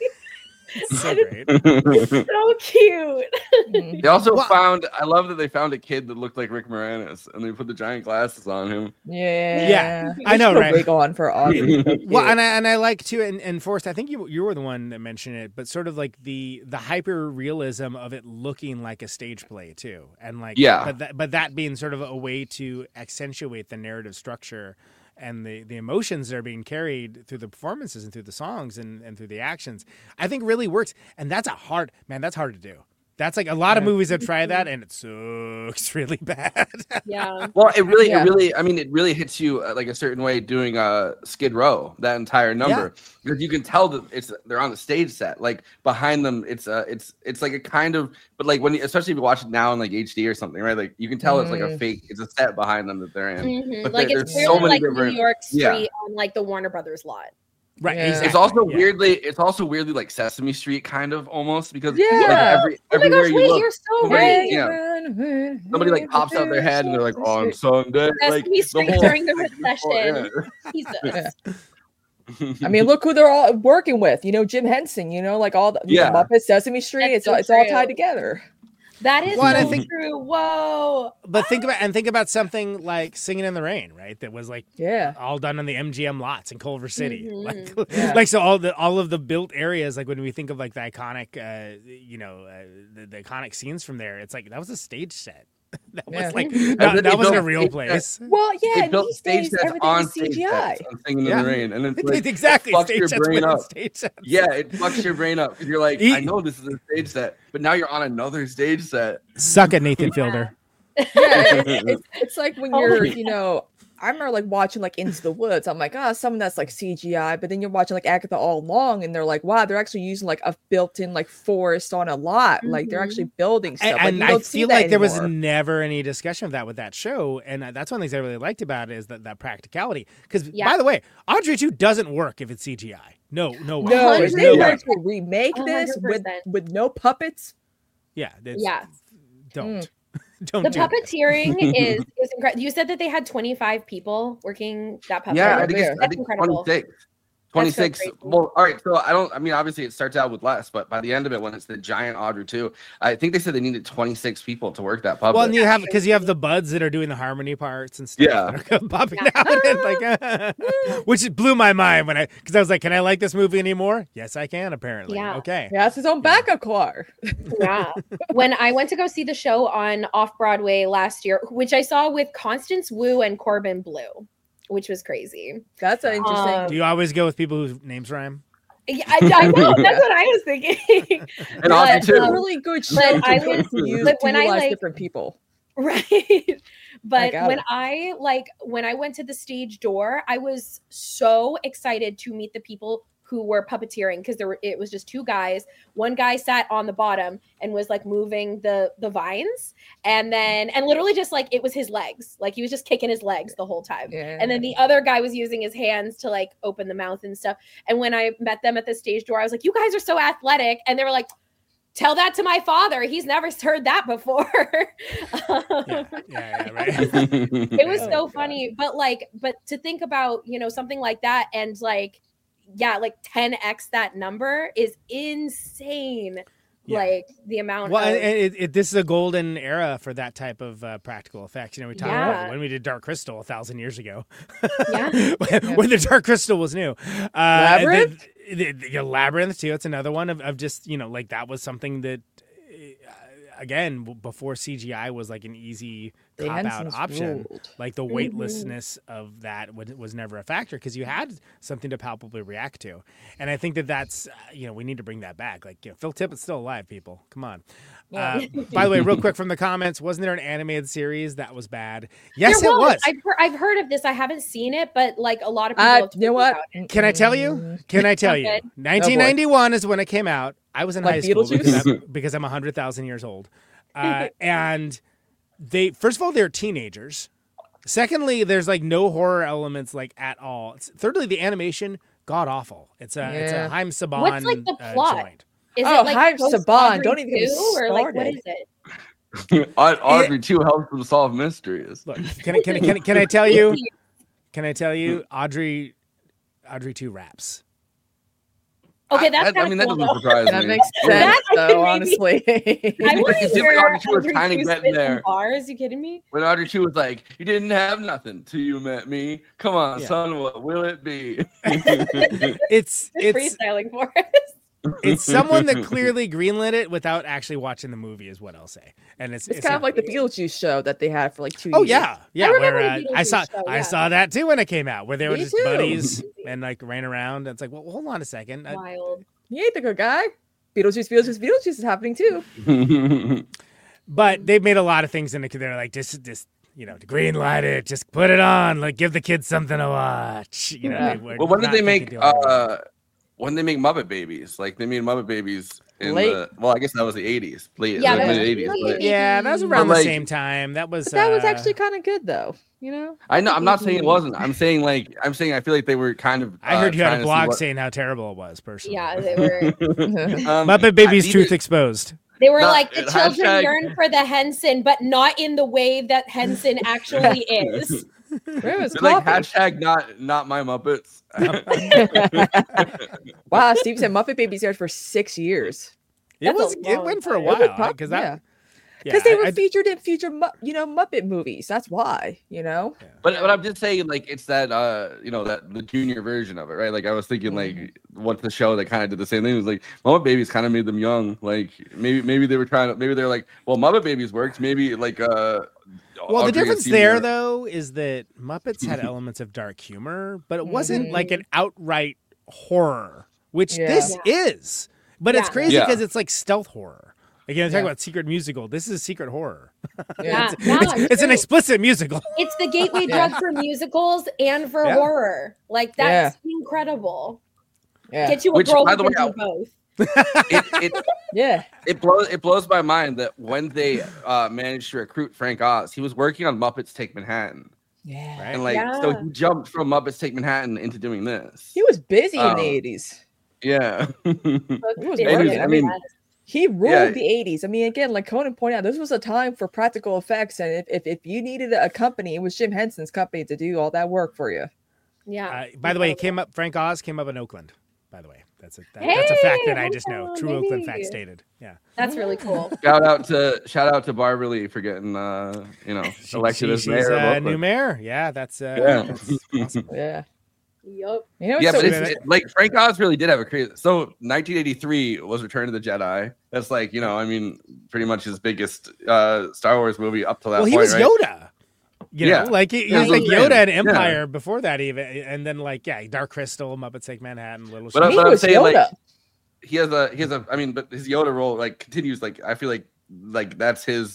So great. So cute. Mhm. They also Well- found I love that they found a kid that looked like Rick Moranis and they put the giant glasses on him. Yeah. Yeah, They I know, should put a right? Wig on for Audrey. So Well, cute. and I and I like to and, and Forrest, I think you you were the one that mentioned it, but sort of like the the hyper realism of it looking like a stage play too, and like Yeah. but that but that being sort of a way to accentuate the narrative structure and the the emotions that are being carried through the performances and through the songs and and through the actions, I think really works. And that's a hard man. That's hard to do. That's like a lot of Yeah. movies have tried that, and it sucks really bad. Yeah. Well, it really, Yeah. it really, I mean, it really hits you uh, like a certain way doing uh, Skid Row, that entire number, because you can tell that it's they're on the stage set. Like behind them, it's uh, it's it's like a kind of, but like when, you, especially if you watch it now in like H D or something, right? Like you can tell it's like a Mm. fake, it's a set behind them that they're in. Mhm. But Like there- it's there's clearly so many like New different- York Street yeah. on like the Warner Brothers lot. Right. Yeah. Exactly. It's also yeah. weirdly, it's also weirdly like Sesame Street kind of almost because Yeah. like every Oh my everywhere gosh, you wait, look, you're so somebody- right. yeah. somebody like pops out their head and they're like, on Sunday, like Sesame Street whole- during the Oh, recession. Jesus. Yeah. I mean, look who they're all working with. You know, Jim Henson. You know, like all the you know, Yeah. Muppets, Sesame Street. That's it's so all, it's all true. tied together. That is Well, and I so think- true. Whoa. But think about and think about something like Singing in the Rain, right? That was like Yeah. all done on the M G M lots in Culver City. Mhm. Like, Yeah. like so all the all of the built areas, like when we think of like the iconic, uh, you know, uh, the, the iconic scenes from there, it's like that was a stage set. That was Yeah. like And that, then that they wasn't a built real stage place. sets. Well, yeah. They and built these stage days, sets everything on is stage C G I. sets on Singing Yeah. in the Rain, and it's like exactly, fucks stage your sets brain within up. stage sets. Yeah, it fucks your brain up because you're like, He- I know this is a stage set, but now you're on another stage set. Suck it, Nathan Fielder. Yeah, it's, it's, it's like when Oh you're, my you know, I remember like watching like Into the Woods. I'm like, ah, some of that's like C G I, but then you're watching like Agatha All Along, and they're like, wow, they're actually using like a built-in like forest on a lot. Like they're actually building stuff. And, like, and you I don't see feel that like there was anymore. never any discussion of that with that show, and uh, that's one of the things I really liked about it is that that practicality. Because Yeah. by the way, Audrey two doesn't work if it's C G I. No, no way. No, if There's they no were way. to remake this with one hundred percent. with no puppets. Yeah, it's- Yeah. Don't. Don't The do that. puppeteering is is incredible. You said that they had twenty-five people working that puppet. Yeah, I right think there. it's I That's think incredible. twenty-six. twenty-six. crazy. Well, all right. So I don't. I mean, obviously, it starts out with less, but by the end of it, when it's the giant Audrey two, I think they said they needed twenty-six people to work that puppet. Well, and you have because you have the buds that are doing the harmony parts and stuff. Yeah. that are popping Yeah. out, and like, which blew my mind when I because I was like, "Can I like this movie anymore?" Yes, I can. Apparently, Yeah. okay. He has his own backup car. Yeah. When I went to go see the show on Off Broadway last year, which I saw with Constance Wu and Corbin Bleu, which was crazy. That's an interesting. Um, Do you always go with people whose names rhyme? Yeah, I, I know. That's what I was thinking. And Audrey But, too. it's a um, really good show but to, I to was- use but to when I, utilize like- different people. Right. But got when it. I like when I went to the stage door, I was so excited to meet the people who were puppeteering because there were it was just two guys. One guy sat on the bottom and was like moving the the vines, and then and literally just like it was his legs, like he was just kicking his legs the whole time. Yeah. And then the other guy was using his hands to like open the mouth and stuff. And when I met them at the stage door, I was like, "You guys are so athletic," and they were like, "Tell that to my father. He's never heard that before." um, Yeah, yeah, yeah, right. it was Oh, so God. funny, but like, but to think about, you know, something like that and like, yeah, like ten x that number is insane. Yeah. Like the amount Well, of, and it, it, this is a golden era for that type of uh, practical effects. You know, we talked about Yeah. it when we did Dark Crystal a thousand years ago. Yeah. when, when the Dark Crystal was new. Uh, Labyrinth? The, the, the, the Labyrinth too. It's another one of, of just, you know, like that was something that, uh, again, w- before C G I was like an easy The cop out Hensons option. ruled. Like the Mhm. weightlessness of that was, was never a factor because you had something to palpably react to. And I think that that's, uh, you know, we need to bring that back. Like, you know, Phil Tippett's still alive, people. Come on. Uh, by the way, real quick from the comments, wasn't there an animated series that was bad? Yes, There it was. I've heard, I've heard of this. I haven't seen it, but like a lot of people. Uh, have you know told me what? about it. Can I tell you? Can I tell you? Okay. nineteen ninety-one is when it came out. I was in Like high school Beetlejuice? because I'm, because I'm one hundred thousand years old. Uh, and they, first of all, they're teenagers. Secondly, there's like no horror elements like at all. It's, thirdly, the animation, god awful. It's a it's a Yeah. Haim Saban What's, like, the uh, plot? joint. Is Oh, it like Haim post Saban, Audrey don't even get me two, or like what started. is it? Aud- Audrey too helps them solve mysteries. Look, can I can I, can, I- can I tell you? Can I tell you? Audrey, Audrey two raps. Okay, that's I, I kind mean, of that cool. doesn't surprise That me. makes sense, That I could though, maybe- honestly. I Like, want it's to like hear Audrey two was Audrey kinda two getting spit there. some bars. You kidding me? When Audrey two was like, "You didn't have nothing till you met me. Come on, Yeah. son, what will it be?" It's Just it's freestyling for us. it's someone that clearly greenlit it without actually watching the movie, is what I'll say. And it's It's kind of like the Beetlejuice show that they had for like two Oh years. yeah, yeah. I remember where, the uh, I Beetlejuice saw show, I yeah. saw that too when it came out, where they were Me just too. buddies and like ran around. It's like, well, hold on a second. Uh, Wild. He ain't the good guy. Beetlejuice, Beetlejuice, Beetlejuice is happening too. But they've made a lot of things in it. They're like, just, just you know, green light it, just put it on, like give the kids something to watch. You know. Yeah. They were Well, when did not they thinking make? too hard. Uh, when did they make Muppet Babies? Like they made Muppet Babies in Late. the. Well, I guess that was the eighties. Late, Yeah, the that was mid eighties. late But eighties. Yeah, that was around But, the like- same time. That was. But that was uh, actually kind of good, though. You know? I know. I'm not saying it wasn't. I'm saying like I'm saying I feel like they were kind of. I heard uh, you had trying a to see blog what- saying how terrible it was. Personally, Yeah, they were. Um, Muppet Babies I- Truth Exposed. They were Not- like the children hashtag- yearn for the Henson, but not in the way that Henson actually is. Where was They're like coffee? hashtag not not my Muppets. Wow, Steve said Muppet Babies aired for six years. It That's a was. It long went for a time. It was while pop- because yeah. that. Because yeah, they were I- I- featured in future, Mu- you know, Muppet movies. That's why, you know. But but I'm just saying like it's that uh you know that the junior version of it, right? Like I was thinking like Mm-hmm. what's the show that kind of did the same thing? It was like Muppet Babies kind of made them young. Like maybe maybe they were trying to maybe they're like well Muppet Babies worked. Maybe like uh Well, the Audrey difference Seymour- there, though, is that Muppets had elements of dark humor, but it wasn't Mhm. like an outright horror, which Yeah. this is. But it's Yeah. crazy Yeah. because it's like stealth horror. Again, talking Yeah. about secret musical. This is secret horror. Yeah, it's, yeah, it's, it's an true. explicit musical. It's the gateway Yeah. drug for musicals and for Yeah. horror. Like that's incredible. Yeah, Get you a Which, girl by who the can way, do both. it, it yeah. it blows it blows my mind that when they uh managed to recruit Frank Oz, he was working on Muppets Take Manhattan, Yeah. Right? and like so Yeah. he jumped from Muppets Take Manhattan into doing this. He was busy in Um, the eighties. Yeah. He was Business, working. I mean- yes. He ruled Yeah. the eighties. I mean, again, like Conan pointed out, this was a time for practical effects, and if, if, if you needed a company, it was Jim Henson's company to do all that work for you. yeah. Uh, by the way, he came up. Frank Oz came up in Oakland. By the way, that's a that, that's a fact that I just know. Hey, True Oakland fact maybe. stated. Yeah. That's really cool. shout out to shout out to Barbara Lee for getting uh you know She- elected she- as she's mayor. of a Oakland. new mayor. Yeah, that's uh, Yeah. that's awesome. Yeah. Yup. You know, Yeah, so but it's, it's- it- like Frank Oz really did have a crazy. So nineteen eighty-three was Return of the Jedi. That's like you know, I mean, pretty much his biggest uh Star Wars movie up to that Well, point. he was right? Yoda. You Yeah. know, like he, he Yeah, was that's like what I'm Yoda saying. and Yeah. Empire before that even, and then like yeah, Dark Crystal, Muppets Take Manhattan, Little. But, I- Shop. he but I'm was saying Yoda. like he has a he has a. I mean, but his Yoda role like continues. Like I feel like like that's his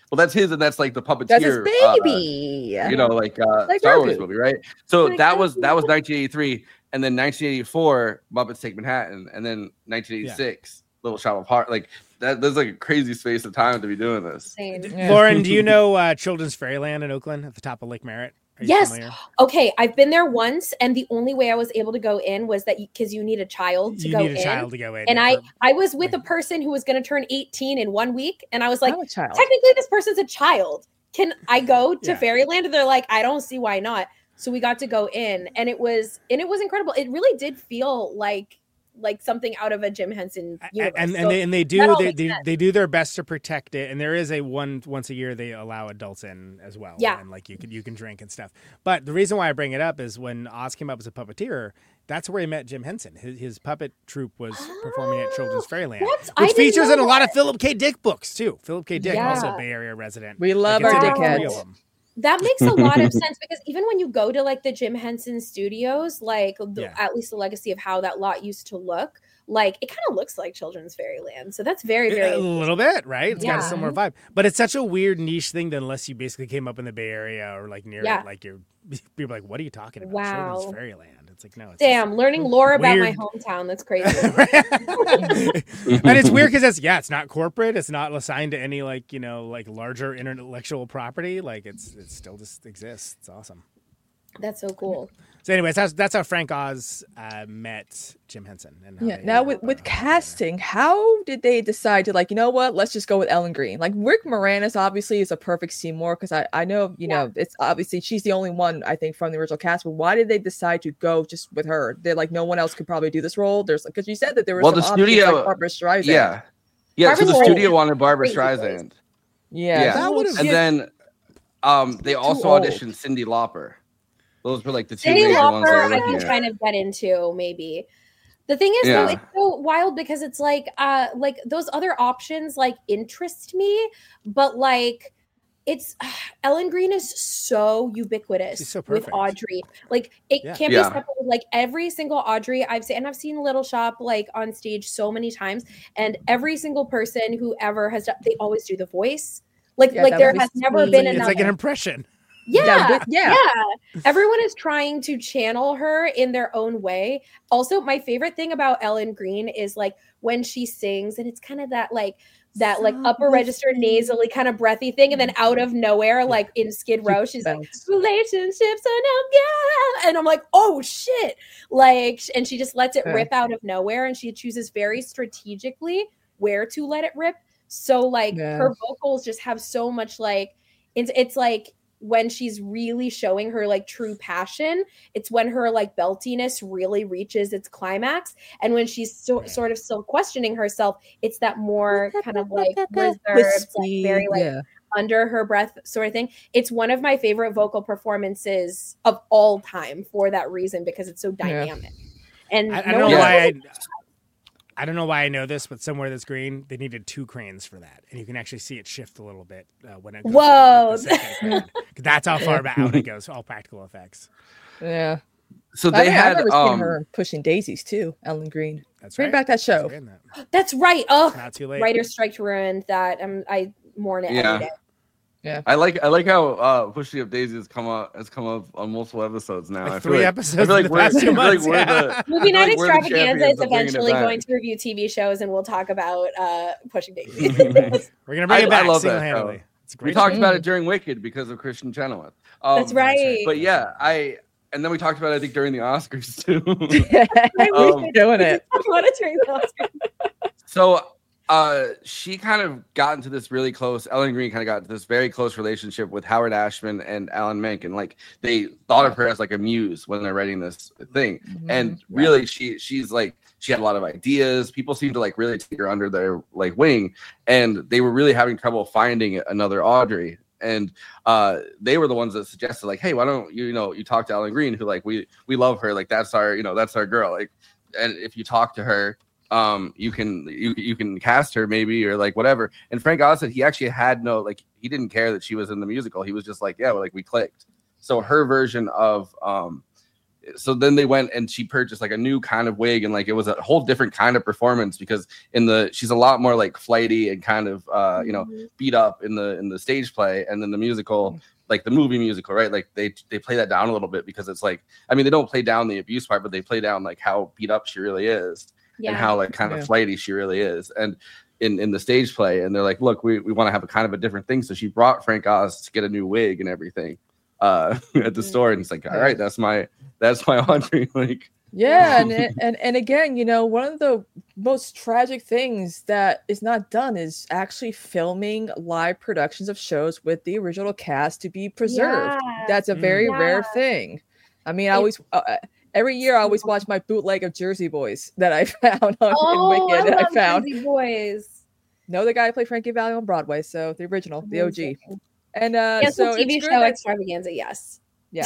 well, that's his, and that's like the puppeteer. That's his uh, baby. you know, like uh, Like Star Grogu. Wars movie, right? So Like that was Grogu. that was nineteen eighty-three, and then nineteen eighty-four, Muppets Take Manhattan, and then nineteen eighty-six, Little Shop of Heart. Like that, there's like a crazy space of time to be doing this. Insane. Lauren, do you know uh, Children's Fairyland in Oakland at the top of Lake Merritt? Are you Yes. familiar? Okay, I've been there once, and the only way I was able to go in was that because you, you need a child to You go need a in. child to go in. And yeah, I, for- I was with a person who was going to turn eighteen in one week, and I was like, I'm a child. technically, this person's a child. Can I go to Yeah. Fairyland? And they're like, I don't see why not. So we got to go in, and it was, and it was incredible. It really did feel like, like something out of a Jim Henson A- universe. and and So they and they that do all they, makes they, sense. they do their best to protect it, and there is a one once a year they allow adults in as well. Yeah. And like you can you can drink and stuff. But the reason why I bring it up is when Oz came up as a puppeteer, that's where he met Jim Henson. His, his puppet troupe was performing at Children's Fairyland, That's- I which didn't features know in a lot that. of Philip K. Dick books too. Philip K. Dick, also Yeah. a Bay Area resident. We love Like, our it's in all three dickheads. of them. That makes a lot of sense because even when you go to like the Jim Henson Studios, like the, Yeah. at least the legacy of how that lot used to look, like it kind of looks like Children's Fairyland. So that's very, very a little bit, right? It's got a Yeah. similar vibe, but it's such a weird niche thing that unless you basically came up in the Bay Area or like near Yeah. it, like you're people are like, what are you talking about? Wow. Children's Fairyland. It's like no, it's damn learning lore about weird. my hometown. That's crazy. and it's weird because it's yeah, it's not corporate. It's not assigned to any like you know like larger intellectual property. Like it's it still just exists. It's awesome. That's so cool. So, anyways, that's that's how Frank Oz uh, met Jim Henson. And how Yeah. they, Now uh, with, uh, with got casting, how did they decide to like, you know what, let's just go with Ellen Green? Like Rick Moranis obviously is a perfect Seymour because I, I know, you know, it's obviously she's the only one I think from the original cast, but why did they decide to go just with her? They're like, no one else could probably do this role. There's because you said that there was Well, some the options studio- like Barbara Streisand. Yeah, yeah. So Barbara the Streisand studio is wanted Barbara crazy voice. Streisand. Yeah. Yeah, that would've- and yeah. then um, they also old. auditioned Cindy Lauper. Those were like the two Cindy major ones they Lauper, were I looking can at. kind of get into maybe. The thing is, Yeah. though, it's so wild because it's like, uh, like those other options like interest me, but like, it's Ellen Green is so ubiquitous She's so with perfect. Audrey. Like, it Yeah. can't Yeah. be separated. Like every single Audrey I've seen, and I've seen Little Shop like on stage so many times, and every single person who ever has done, they always do the voice. Like, Yeah, like that there would be has never sweet. been It's another. like an impression. Yeah, Yeah, but- yeah. yeah. Everyone is trying to channel her in their own way. Also, my favorite thing about Ellen Green is like when she sings, and it's kind of that like that like upper register nasally kind of breathy thing, and then out of nowhere, like in Skid Row, she's like, Bounce. relationships are no good. And I'm like, oh shit. Like, and she just lets it Yeah. rip out of nowhere, and she chooses very strategically where to let it rip. So like Yeah. her vocals just have so much like it's it's like when she's really showing her like true passion, it's when her like beltiness really reaches its climax. And when she's so, sort of still questioning herself, it's that more kind of like reserved, like very like yeah. under her breath sort of thing. It's one of my favorite vocal performances of all time for that reason, because it's so Yeah. dynamic. And I, I no don't know one why. else- I, I don't know why I know this, but somewhere that's green, they needed two cranes for that, and you can actually see it shift a little bit uh, when it goes. Whoa. to the second crane. That's how far back out it goes. All practical effects. Yeah. So I, they I had remember seeing um, her in Pushing Daisies too, Ellen Green. That's Bring right. back that She's show. great in that. That's right. Oh, Not too late. writer's strike ruined that. Um, I mourn it Yeah. every day. I like I like how uh, Pushing Up Daisy has come up has come up on multiple episodes now. Like I feel three like, episodes I feel like in the we're, past two I feel like months, we're yeah. the- Movie I Night feel like we're the Extravaganza champions is of bringing it eventually back. going to review T V shows, and we'll talk about uh, Pushing Daisy. We're gonna bring I- it back I love that single handedly. show. It's a We great. talked show. about it during Wicked because of Christian Chenoweth. Um, That's right. But yeah, I and then we talked about it I think during the Oscars too. We're Um, doing it. Monitoring the Oscars. So uh, she kind of got into this really close. Ellen Green kind of got into this very close relationship with Howard Ashman and Alan Menken. Like they thought of her as like a muse when they're writing this thing. And really, she she's like she had a lot of ideas. People seemed to like really take her under their like wing, and they were really having trouble finding another Audrey. And uh, they were the ones that suggested like, hey, why don't you you know you talk to Ellen Green, who like we we love her, like that's our you know that's our girl. Like, and if you talk to her. Um, you can you you can cast her maybe or like whatever. And Frank Oz said he actually had no like he didn't care that she was in the musical. He was just like, yeah, well, like we clicked. So her version of um, so then they went and she purchased like a new kind of wig, and like it was a whole different kind of performance because in the she's a lot more like flighty and kind of uh you know Mhm. beat up in the in the stage play, and then the musical, like the movie musical, right? Like they they play that down a little bit because it's like, I mean, they don't play down the abuse part, but they play down like how beat up she really is Yeah. and how like kind Yeah. of flighty she really is. And in in the stage play, and they're like, look, we, we want to have a kind of a different thing. So she brought Frank Oz to get a new wig and everything uh at the Mhm. store, and he's like, all right, that's my that's my Audrey. Like, Yeah, and, it- and and again, you know, one of the most tragic things that is not done is actually filming live productions of shows with the original cast to be preserved. Yeah. That's a very Mm. rare Yeah. thing. I mean, I It- always uh, uh, every year I always watch my bootleg of Jersey Boys that I found on Oh, in Wicked. I that I love found Jersey Boys. no, the guy who played Frankie Valli on Broadway, so the original, the O G. Amazing. And uh, Cancel so T V it's show good that- extravaganza, yes. yeah.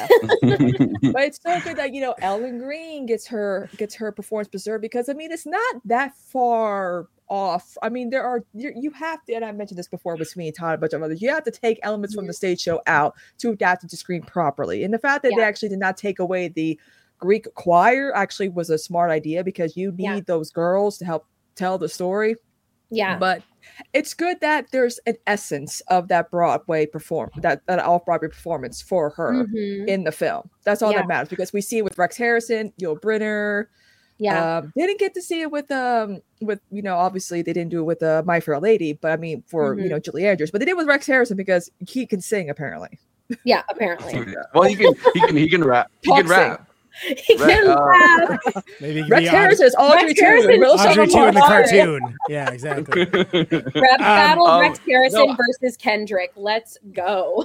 But it's so good that you know Ellen Green gets her gets her performance preserved because I mean it's not that far off. I mean there are you, you have to, and I mentioned this before with Sweeney Todd, a bunch of others. You have to take elements from the stage show out to adapt it to screen properly. And the fact that they Yeah. actually did not take away the Greek choir actually was a smart idea because you need Yeah. those girls to help tell the story. Yeah. But it's good that there's an essence of that Broadway perform that, that off Broadway performance for her Mhm. in the film. That's all Yeah. that matters because we see it with Rex Harrison, Yul Brynner. Yeah. Um, they didn't get to see it with um with you know obviously they didn't do it with uh, My Fair Lady, but I mean for you Mhm. know Julie Andrews, but they did with Rex Harrison because he can sing apparently. Yeah, apparently. yeah. Well, he can he can he can rap. He Talk can rap. He Right, can uh, rap. Maybe it could Rex be Harrison is Audrey Rex too. Harrison- and Real Audrey, Audrey Sean two in the Moore. cartoon. Yeah, exactly. Rap battle um, Rex Harrison no. versus Kendrick. Let's go.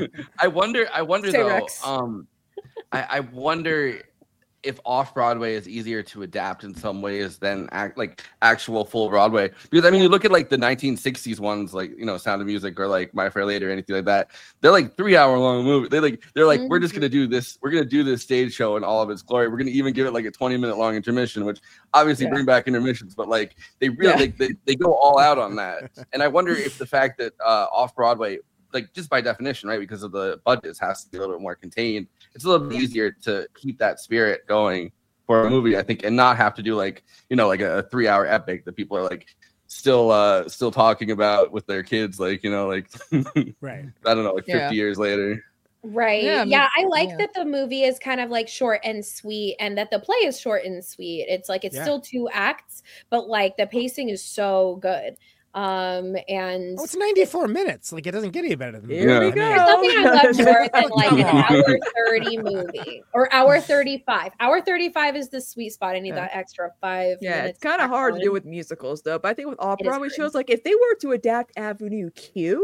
I wonder. I wonder Say though. Rex. Um, I, I wonder if off Broadway is easier to adapt in some ways than act like actual full Broadway. Because I mean, you look at like the nineteen sixties ones, like you know, Sound of Music or like My Fair Lady or anything like that. They're like three hour long movie. They like they're like we're just gonna do this. We're gonna do this stage show in all of its glory. We're gonna even give it like a twenty minute long intermission, which obviously Yeah. bring back intermissions, but like they really Yeah. like, they they go all out on that. And I wonder if the fact that uh, off Broadway, like just by definition, right, because of the budgets, has to be a little bit more contained. It's a little bit easier to keep that spirit going for a movie, I think, and not have to do like you know like a, a three hour epic that people are like still uh still talking about with their kids, like you know like Right. I don't know, like fifty Yeah. years later. Right. Yeah, Yeah, I mean- I like yeah. that the movie is kind of like short and sweet and that the play is short and sweet. It's like it's Yeah. still two acts, but like the pacing is so good. Um and Oh, it's ninety-four minutes. Like it doesn't get any better than Here Yeah. we that. go. there's nothing I love more than like an Come on. hour thirty movie or hour thirty-five. Hour thirty-five is the sweet spot. I need Yeah. that extra five Yeah, minutes. it's kind of back hard to do on. with musicals though. But I think with off It is Broadway hard. shows, like if they were to adapt Avenue Q,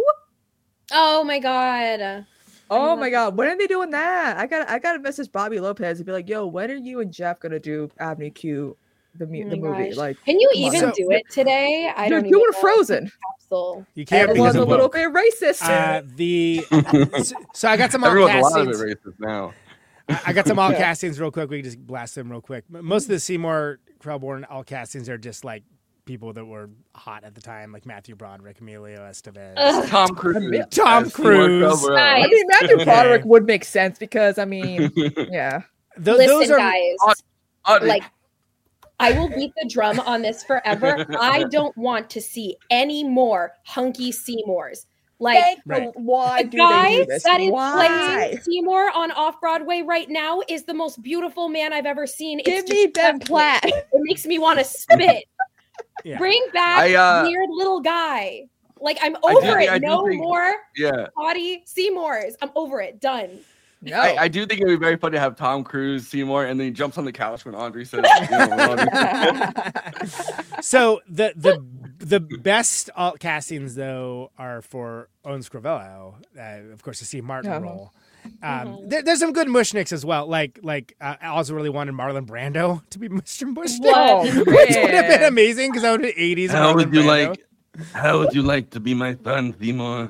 Oh my god. oh love my it. god, when are they doing that? I got I got to message Bobby Lopez and be like, yo, when are you and Jeff gonna do Avenue Q, the, mu- Oh the my movie? gosh. Like, Can you come on even now. So- do it today? I You're don't even doing know. Frozen. Capsule. You can't because Everyone's of a little woke. bit racist. Uh, the so, so I got some all Everyone's a lot of it castings. racist now. I I got some all Yeah. castings real quick. We can just blast them real quick. Most of the Seymour Krelborn all castings are just like people that were hot at the time, like Matthew Broderick, Emilio Estevez. Ugh. Tom Cruise. Tom as Seymour Cruise. Krelborn. Nice. I mean, Matthew Yeah. Broderick would make sense because I mean, yeah. Th- Listen, those are guys. Audrey, Like, I will beat the drum on this forever. I don't want to see any more hunky Seymours. Like Thank Right. the- why the do guy they do this? that is Why? playing Seymour on Off Broadway right now is the most beautiful man I've ever seen. Give It's me Ben disgusting. Platt. It makes me want to spit. Yeah. Bring back I, uh, weird little guy. Like I'm do over think- it. I do No think- more yeah. haughty Seymours. I'm over it. Done. No. I, I do think it would be very funny to have Tom Cruise, Seymour, and then he jumps on the couch when Audrey says, you know, when Audrey- so the the the best all castings though are for Owen Scrivello, uh, of course, the Steve Martin Uh-huh. role. Um, Mhm. there, there's some good Mushnicks as well. Like like uh, I also really wanted Marlon Brando to be Mister Mushnick, What? which would have been man. amazing because I would have eighties. How Marlon would you Brando. like? How would you like to be my son, Seymour?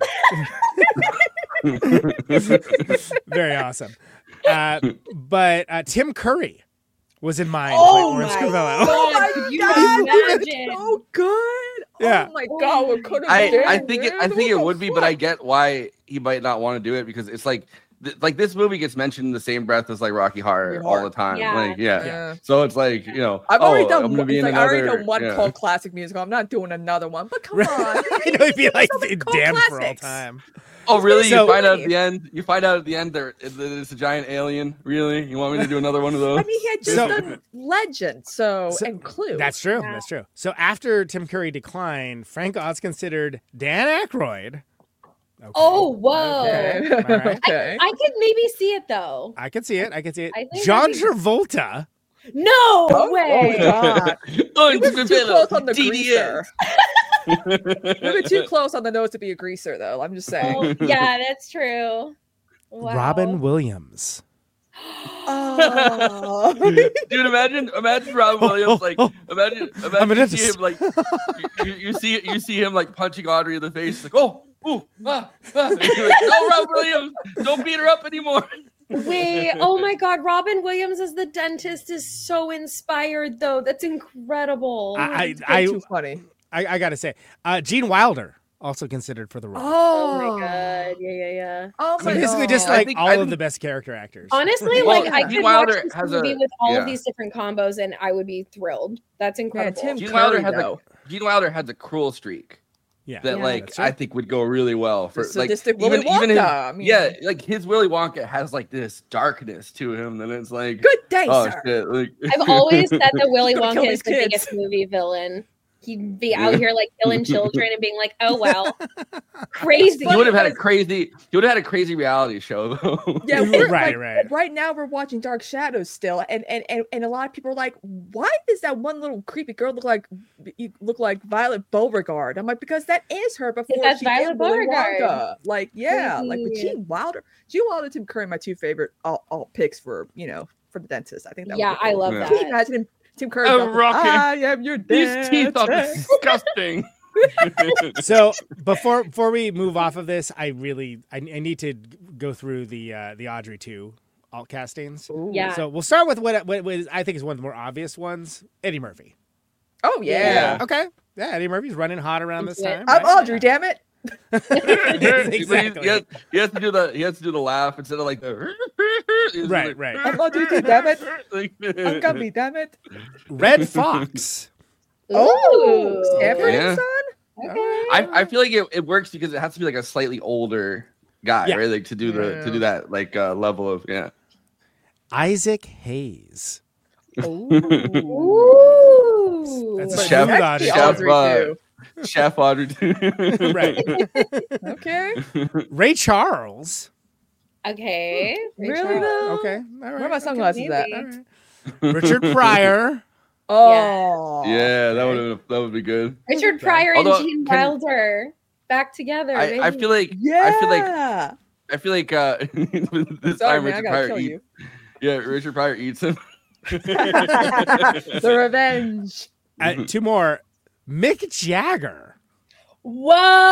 Very awesome. Uh, but uh, Tim Curry was in mind. Oh by Owen my Scrivello. God, could you God, imagine? so good. Yeah. Oh my god, what could have I, been? I think it, I think it would be, but I get why he might not want to do it because it's like th- like this movie gets mentioned in the same breath as like Rocky Horror all the time. Yeah. Like, yeah. Yeah. So it's like, you know, I've oh, already done. I'm gonna one- be it's in like, I already another. done one yeah. cult classic musical. I'm not doing another one. But come Right. on, you know, it'd be like so many cult damned for all classics. time. Oh, really? So- you find out at the end. You find out at the end there that it's a giant alien. Really? You want me to do another one of those? I mean, he had just So- done Legend, so, So- and Clue. That's true. Yeah. That's true. So after Tim Curry declined, Frank Oz considered Dan Aykroyd. Okay. Oh, whoa. okay. All right. okay. I could maybe see it though. I can see it. I can see it. I think John that'd be- Travolta. No Oh, way. oh God. Oh, You were too close on the D D S. greaser. You were too close on the nose to be a greaser, though. I'm just saying. Oh, yeah, that's true. Wow. Robin Williams. Oh. Dude, imagine, imagine Robin Williams like, imagine, I'm an imagine you see dentist. him like, you, you, you see, you see him like punching Audrey in the face, like, oh, ooh, ah, ah. And you're like, no, Robin Williams, don't beat her up anymore. Wait, oh my God, Robin Williams as the dentist is so inspired, though. That's incredible. I, It's I, way too funny. I, I gotta say, uh, Gene Wilder also considered for the role. oh my God, yeah, yeah, yeah. Oh So my basically, God. just I like think- all I of think- the best character actors. Honestly, Well, like I Gene could Wilder watch this has movie a- with all yeah. of these different combos, and I would be thrilled. That's Man, incredible. Tim Gene Curry, Wilder has though. a Gene Wilder has a cruel streak yeah. that Yeah. like That's right. I think would go really well for The like sadistic Willy even even his, Wonka, I mean- yeah, like his Willy Wonka has like this darkness to him, and it's like Good day, oh sir. shit, like I've always said that Willy Gonna kill Wonka is these the kids. biggest movie villain. He'd be out here like killing children and being like, "Oh well, crazy." he would have had a crazy he would have had a crazy reality show though. Yeah, we're, Right, like, right. Right now, we're watching Dark Shadows still, and, and and and a lot of people are like, "Why does that one little creepy girl look like you look like Violet Beauregard?" I'm like, because that is her before that's she Violet did Willy Beauregard. Wonka. Like, yeah, like with Crazy. Gene Wilder, Gene Wilder, and Tim Curry, are my two favorite all, all picks for you know for the dentist. I think that. Yeah, would be I cool. love Yeah. that. Can you imagine him, Tim Curry? Oh, going, Rocky. I am your These teeth are dentist." disgusting. So before before we move off of this, I really I, I need to go through the uh, the Audrey two alt castings. Ooh. Yeah. So we'll start with what, what, what is, I think is one of the more obvious ones. Eddie Murphy. Oh yeah. Okay. Yeah, Eddie Murphy's running hot around this Into it. time. I'm right? Audrey. Damn it. Exactly. He has, he has to do the he has to do the laugh instead of like the He's Right, like, right. I'm Audrey too. Damn it. Like, I'm Gumby. Damn it. Red Fox. Oh, Ooh. Stanford Yeah. and Son. Okay. I, I feel like it, it works because it has to be like a slightly older guy, Yeah. right? Like to do the to do that like uh, level of yeah. Isaac Hayes. Ooh. That's a But chef. that's Audrey. the Chef, Audrey uh, too. Chef Audrey. Right. Okay. Ray Charles. Okay. Really Rachel. though? Okay. All right. Where are my sunglasses at? maybe. All right. Richard Pryor. Oh. Yeah, that would that would be good. Richard Pryor and Although, Gene can- Wilder back together. I, I baby. feel like Yeah. I feel like I feel like uh this Sorry, time man, I Richard gotta Pryor kill eat, you. yeah, Richard Pryor eats him. The revenge. Uh, two more. Mick Jagger. Whoa!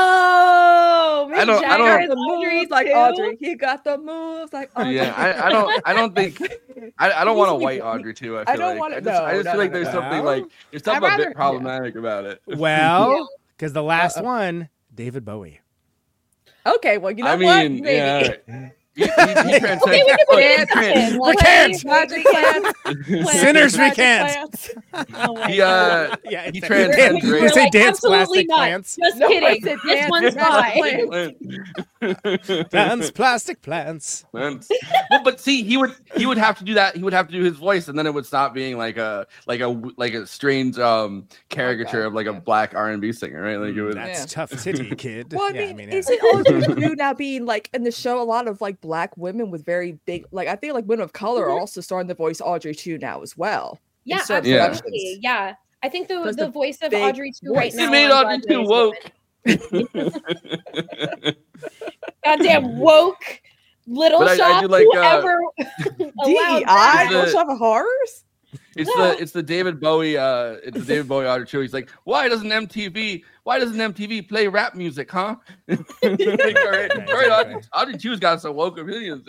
I don't- I don't- Jagger is The Audrey moves like too? Audrey. He got the moves like Audrey. Yeah, I, I don't I don't think I, I don't want to He's- white Audrey too. I I feel don't like wanna- I just, no, I just no, feel like no, there's no. something like there's something I'd a rather- bit problematic about it. Well, because the last one, David Bowie. Okay, well, you know I what? mean, Maybe. yeah. He, he, he transcends- Okay, we can look, put he it in trans- second. We can't. Magic plants. Sinners we Magic can't. plants. Oh my He God. uh Yeah, he it's- transcends You We're say race. like, dance absolutely plastic not. plants. Just No, I kidding. said This dance one's magic fine. plants. Dance plastic plants. well, but see, he would he would have to do that. He would have to do his voice, and then it would stop being like a like a like a strange um caricature God, of like a yeah. black R and B singer, right? Like it would. That's Yeah. tough titty, kid. Well, I Yeah, mean, yeah. isn't Audrey too now being like in the show? A lot of like black women with very big, like I think like women of color are also starting to voice Audrey too now as well. Yeah, certain Yeah. absolutely. Yeah. I think the Because the the voice of big Audrey too right voice. now. It made on Audrey Broadway too is woke. women. Goddamn woke little But I- I shop. do like, uh, whoever D allowed E I, that. The- Workshop of Horrors. It's the it's the David Bowie uh it's the David Bowie Audrey too. He's like, why doesn't M T V why doesn't M T V play rap music, huh? Like, all right, all right, Audrey, Audrey two's got some woke opinions.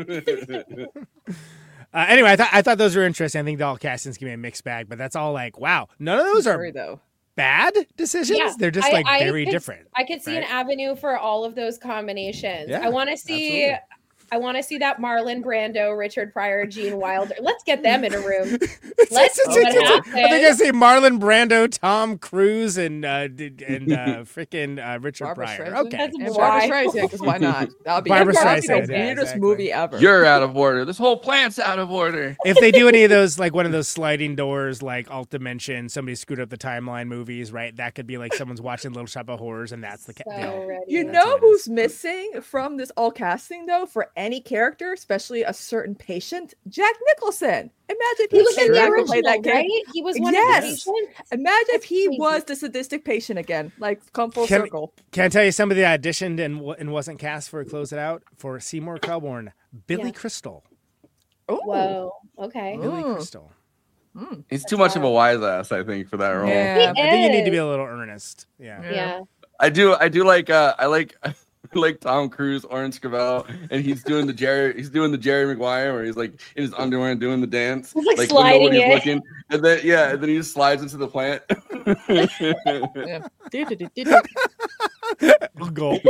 Uh, anyway, I thought I thought those were interesting. I think the all castings can be a mixed bag, but that's all like, wow, none of those Sorry are though. bad decisions. Yeah, They're just I- like I very could- different. I could see Right. an avenue for all of those combinations. Yeah, I want to see absolutely. I want to see that Marlon Brando, Richard Pryor, Gene Wilder. Let's get them in a room. Let's see what happens. I think I say Marlon Brando, Tom Cruise, and uh, d- and uh, freaking uh, Richard Barbra Pryor. Streisand? Okay, And Barbra Streisand, because why not? That would be, Barbra that'd be Streisand, the yeah, weirdest exactly. movie ever. You're out of order. This whole plant's out of order. If they do any of those, like one of those sliding doors, like Alt Dimension, somebody screwed up the timeline movies, right? That could be like someone's watching Little Shop of Horrors, and that's the ca- So deal. ready. You That's know what it who's is. missing from this all casting though? For any character, especially a certain patient, Jack Nicholson. Imagine if He was in came the back and original, played that right? character. He was one Yes. of the patients. Imagine if That's he crazy. was the sadistic patient again, like come full Can- circle. Can I tell you somebody that auditioned and, w- and wasn't cast for Close It Out? For Seymour Coburn, Billy Yeah. Crystal. Oh, Whoa. Okay. Billy Mm. Crystal. He's too much of a wise ass, I think, for that role. Yeah. I think you need to be is. a little earnest. Yeah. Yeah. I do. I do like. Uh, I like. Like Tom Cruise, Orange Cavill, and he's doing the Jerry. He's doing the Jerry Maguire, where he's like in his underwear and doing the dance, He's, like, when sliding nobody's it. looking. And then yeah, and then he just slides into the plant. Yeah. Do-do-do-do-do. Gulp.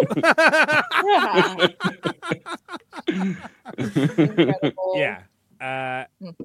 Incredible. Yeah. Uh,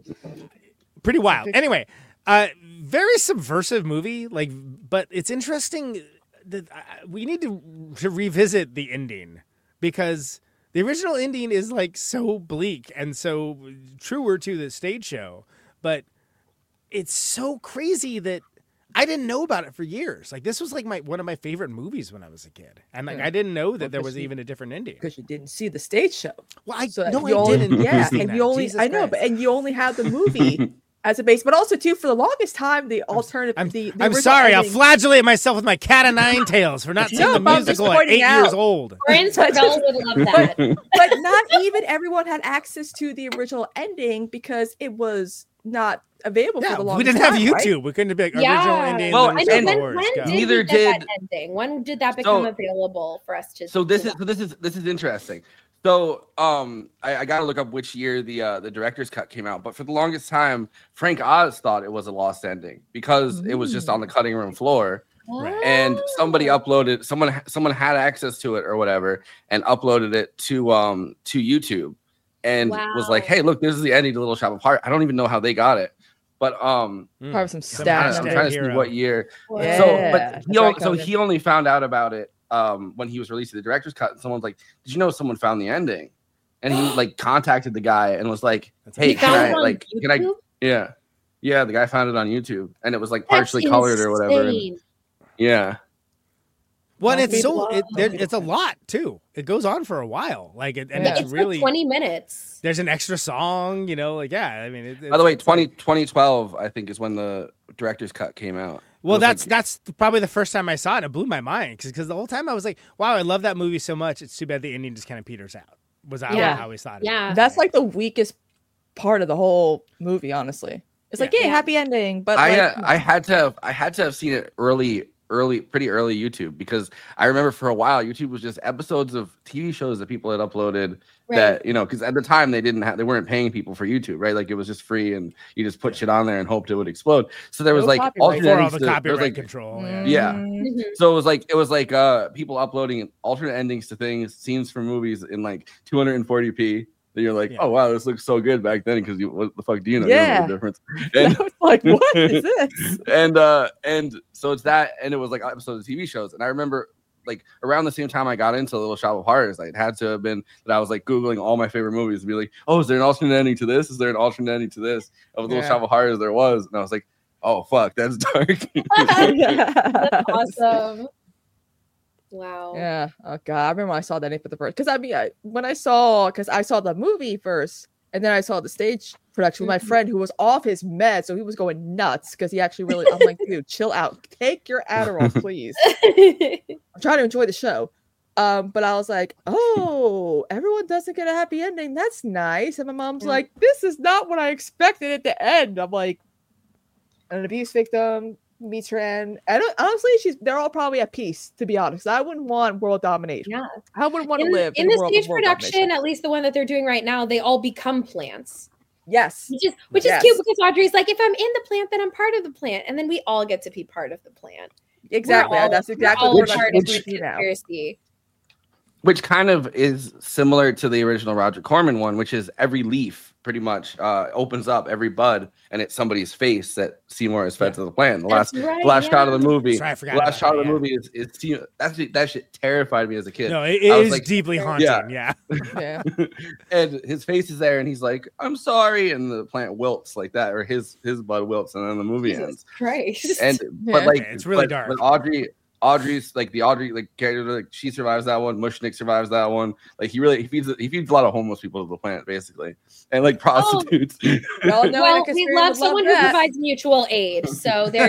pretty wild. Anyway, uh, very subversive movie. Like, but it's interesting that uh, we need to, to revisit the ending because the original ending is like so bleak and so truer to the stage show, but it's so crazy that I didn't know about it for years. Like this was like my one of my favorite movies when I was a kid, and like Yeah. I didn't know that Well, there 'cause was you- even a different ending. Because you didn't see the stage show. Well, I So that no, you I only, didn't. Yeah, see and that. you only Jesus I know, Christ. but and you only had the movie as a base, but also too for the longest time the alternative. I'm, the, the I'm original sorry. I'll ending- flagellate myself with my cat o' nine tails for not seeing No, the but I'm just musical at pointing eight years out. old. Brian Sorrell would love that. but not even everyone had access to the original ending because it was not available for Yeah, the we longest didn't have time, YouTube. right? We couldn't be like Yeah. original ending. Well, Little I Shop know of when, Horrors, when go. did Neither we get that did- ending? When did that become So- available for us to? So this to is so this is this is interesting. So um, I, I got to look up which year the uh, the director's cut came out. But for the longest time, Frank Oz thought it was a lost ending because it was just on the cutting room floor, Right. and somebody uploaded someone someone had access to it or whatever, and uploaded it to um to YouTube, and was like, Wow. hey, look, this is the ending to Little Shop of Horrors. I don't even know how they got it, but um, Mm. Probably some Some I'm stat. trying, I'm Hashtag trying to see hero. what year. Yeah, So, that's but he right, only, so Conan. he only found out about it um when he was releasing the director's cut. And someone's like, "Did you know someone found the ending?" And he like contacted the guy and was like, That's "Hey, He can found I it on like can I?" YouTube? Yeah, yeah. The guy found it on YouTube, and it was like That's partially colored or whatever. and- insane. yeah, Well, and Well, it's so people- it, there, it's a lot too. It goes on for a while. Like, it, and Yeah. it's, It's really like twenty minutes. there's an extra song. You know, like yeah. I mean, it, by the way, it's- it's like- twenty, twenty twelve, I think, is when the director's cut came out. It Well, was that's like- that's probably the first time I saw it. It blew my mind because the whole time I was like, "Wow, I love that movie so much." It's too bad the ending just kind of peters out. Was I Yeah. I always thought? Yeah. That's like the weakest part of the whole movie, honestly. It's like, Yeah. yeah, Yeah. happy ending, but I like, uh, I had to have, I had to have seen it early, early, pretty early YouTube because I remember for a while YouTube was just episodes of T V shows that people had uploaded Right. that you know because at the time they didn't have they weren't paying people for YouTube, right? Like it was just free and you just put shit on there and hoped it would explode. So there was No like copyright. for alternate all endings the to- there was, copyright like, control. Yeah. Yeah. mm, Mhm. so it was like it was like uh people uploading alternate endings to things, scenes from movies in like two forty p. That you're like, Yeah. oh wow, this looks so good back then because you what the fuck do you know? You don't know Yeah. the difference. I And was like, what is this? and uh and so it's that and it was like episodes of T V shows. And I remember like around the same time I got into Little Shop of Horrors, like, it had to have been that I was like Googling all my favorite movies and be like, oh, is there an alternate ending to this? Is there an alternate ending to this? Of Little Yeah. Shop of Horrors there was. And I was like, oh fuck, that's dark. That's awesome. Wow. Yeah. Oh god, I remember when I saw that name for the first. Because I mean, I, when I saw, because I saw the movie first, and then I saw the stage production with my Mhm. friend who was off his meds, so he was going nuts because he actually really. I'm like, dude, chill out. Take your Adderall, please. I'm trying to enjoy the show. Um, but I was like, oh, everyone doesn't get a happy ending. That's nice. And my mom's Yeah. like, this is not what I expected it to end. I'm like, an abuse victim meets her end. And honestly, she's they're all probably at peace, to be honest. I wouldn't want world domination. Yeah. I wouldn't want to In, live in in, a the world stage of world production, domination. at least the one that they're doing right now, they all become plants. Yes. Which is which Yes. is cute because Audrey's like, if I'm in the plant, then I'm part of the plant, and then we all get to be part of the plant. Exactly. We're all- That's we're exactly all what part I'm of the with you now. conspiracy. which kind of is similar to the original Roger Corman one, which is every leaf pretty much uh, opens up every bud, and it's somebody's face that Seymour is fed yeah. to the plant. The That's last, right, the last yeah. shot of the movie, right, the last shot that, of the yeah. movie is is Seymour. That's that shit terrified me as a kid. No, it, it I was is like, deeply haunting. Yeah, yeah. And his face is there, and he's like, "I'm sorry," and the plant wilts like that, or his his bud wilts, and then the movie Jesus ends. Christ. And Yeah. but like, it's really but, dark. But Audrey. Audrey's like the Audrey like character, like she survives that one. Mushnick survives that one. Like he really he feeds he feeds a lot of homeless people to the plant basically, and like prostitutes. Oh. Well, no, well we love someone love who provides mutual aid. So there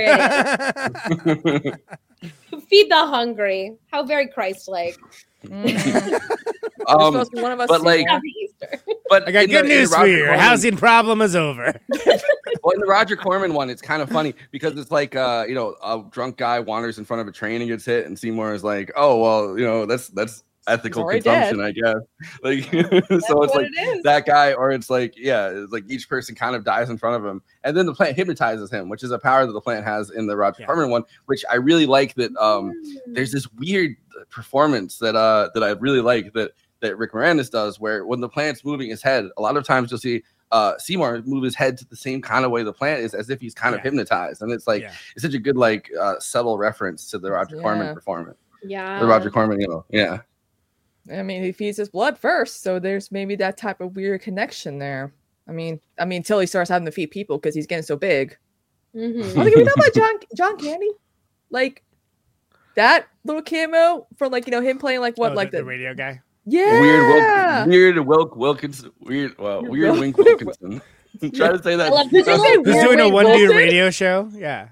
it is. Feed the hungry. How very Christ-like. Mm. um, supposed to be one of us. but like, Happy Easter. but I got in good the- in news for Roger you. Your Corman- housing problem is over. Well, in the Roger Corman one, it's kind of funny because it's like, uh, you know, a drunk guy wanders in front of a train and gets hit, and Seymour is like, "Oh, well, you know, that's that's ethical already consumption, I guess." Like, so it's what like it is. that guy, or it's like, yeah, it's like each person kind of dies in front of him, and then the plant hypnotizes him, which is a power that the plant has in the Roger Yeah. Corman one, which I really like. That um, there's this weird performance that uh that I really like that that Rick Moranis does, where when the plant's moving his head, a lot of times you'll see uh Seymour move his head to the same kind of way the plant is, as if he's kind of Yeah. hypnotized, and it's like Yeah. it's such a good like uh subtle reference to the Roger Yeah. Corman performance, Yeah. the Roger Corman, you know, yeah. I mean, he feeds his blood first, so there's maybe that type of weird connection there. I mean, I mean, till he starts having to feed people because he's getting so big. Mhm. Oh, can we talk about John John Candy? Like that little cameo from like you know him playing like what Oh, like the, the, the radio guy. yeah Weird Wilk, weird Wilk Wilkinson, weird, well, weird Wil- Wink Wilkinson. Try to say that. I love- did you say Who's Weird doing a Wink one dude Wilson? radio show? Yeah.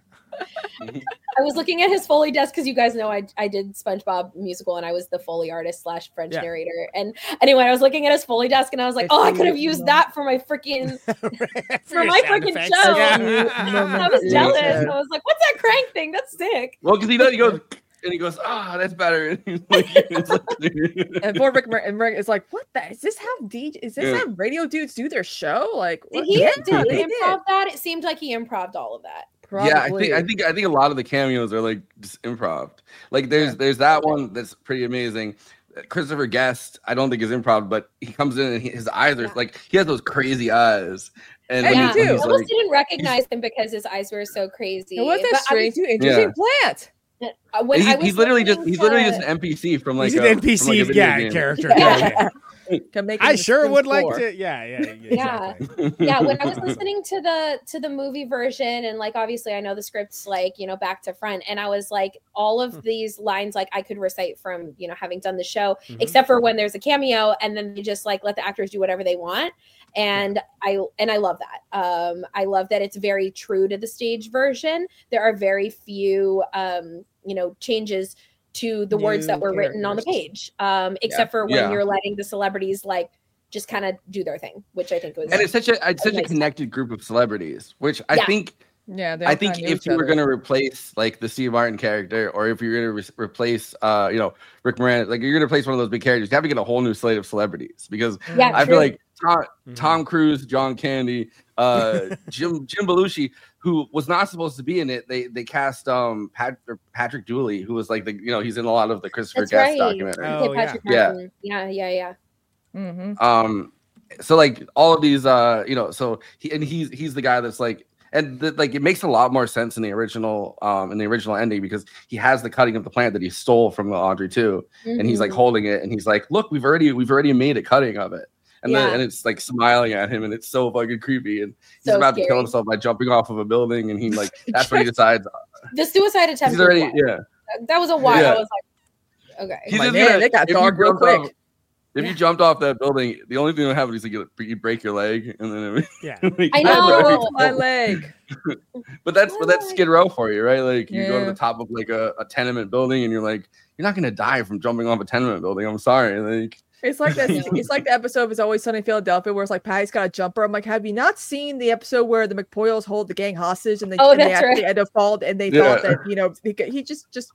I was looking at his Foley desk because you guys know I, I did SpongeBob musical and I was the Foley artist slash French Yeah. narrator. And anyway, I was looking at his Foley desk and I was like, It's oh, I really could have used cool. that for my freaking. For my sound freaking effects. show. Yeah. I was jealous. I was like, what's that crank thing? That's sick. Well, because he does, he goes, and he goes, ah, that's better. And he's like, it's like- and poor Rick, Mer- and Rick is like, what the is this how D J is this Yeah. how radio dudes do their show? Like, Did what? he, Yeah, did he they improv that? It seemed like he improved all of that. Yeah, I Probably. think I think I think a lot of the cameos are like just improv. Like there's Yeah. there's that one that's pretty amazing. Christopher Guest, I don't think is improv, but he comes in and he, his eyes are Yeah. like he has those crazy eyes. And Hey, when me he- too. when I he's almost like, didn't recognize him because his eyes were so crazy. It was that But I strange, new interesting plant. was- uh, when I he- was he's literally just listening he's literally to- just an N P C from like He's a, an N P from, like, C, a video yeah, game. character. Yeah. Yeah. Can make I him sure spin would like floor. to. Yeah, yeah, Yeah. exactly. yeah, when I was listening to the to the movie version, and like obviously I know the scripts like you know back to front, and I was like all of these lines like I could recite from you know having done the show, Mhm. except for when there's a cameo, and then they just like let the actors do whatever they want, and I and I love that. Um, I love that it's very true to the stage version. There are very few um, you know changes to the words that New were written on the characters. page, um, except for when Yeah. you're letting the celebrities like just kind of do their thing, which I think was And it's such a it's such a Nice. connected group of celebrities, which I Yeah. think Yeah, they I all think kinda knew if each you were other. going to replace like the Steve Martin character, or if you're going to re- replace, uh, you know, Rick Moranis, like you're going to replace one of those big characters, you have to get a whole new slate of celebrities because Yeah, I true. feel like Tom, Mhm. Tom Cruise, John Candy, uh, Jim Jim Belushi, who was not supposed to be in it, they they cast um Pat, or Patrick Dooley, who was like the you know he's in a lot of the Christopher That's Guest right. documentaries. Oh, Okay, Patrick yeah. Martin. Yeah, yeah, yeah. Mhm. Um, so like all of these, uh, you know, so he and he's he's the guy that's like, and the, like it makes a lot more sense in the original, um, in the original ending because he has the cutting of the plant that he stole from the Audrey too, and he's like Mhm. holding it, and he's like, look, we've already we've already made a cutting of it, and then Yeah. and it's like smiling at him, and it's so fucking creepy, and he's So about to kill scary. himself by jumping off of a building, and he like that's when he decides The suicide attempt. he's was already wild. yeah. That was a while. Yeah. I was like, okay. He's Like, just man, gonna- they got if you dark real jumped quick. off- If you jumped off that building, the only thing that happens is you, get, you break your leg, and then it, Yeah. like, I that's know. what- Oh, my leg. But that's but that's Skid Row for you, right? Like you go to Yeah. the top of like a, a tenement building, and you're like, you're not gonna die from jumping off a tenement building. I'm sorry. Like It's like that. It's like the episode of It's Always Sunny in Philadelphia, where it's like Patty's got a jumper. I'm like, have you not seen the episode where the McPoyles hold the gang hostage and they, Oh, and they that's actually right. end up fall and they Yeah. thought that you know he, he just just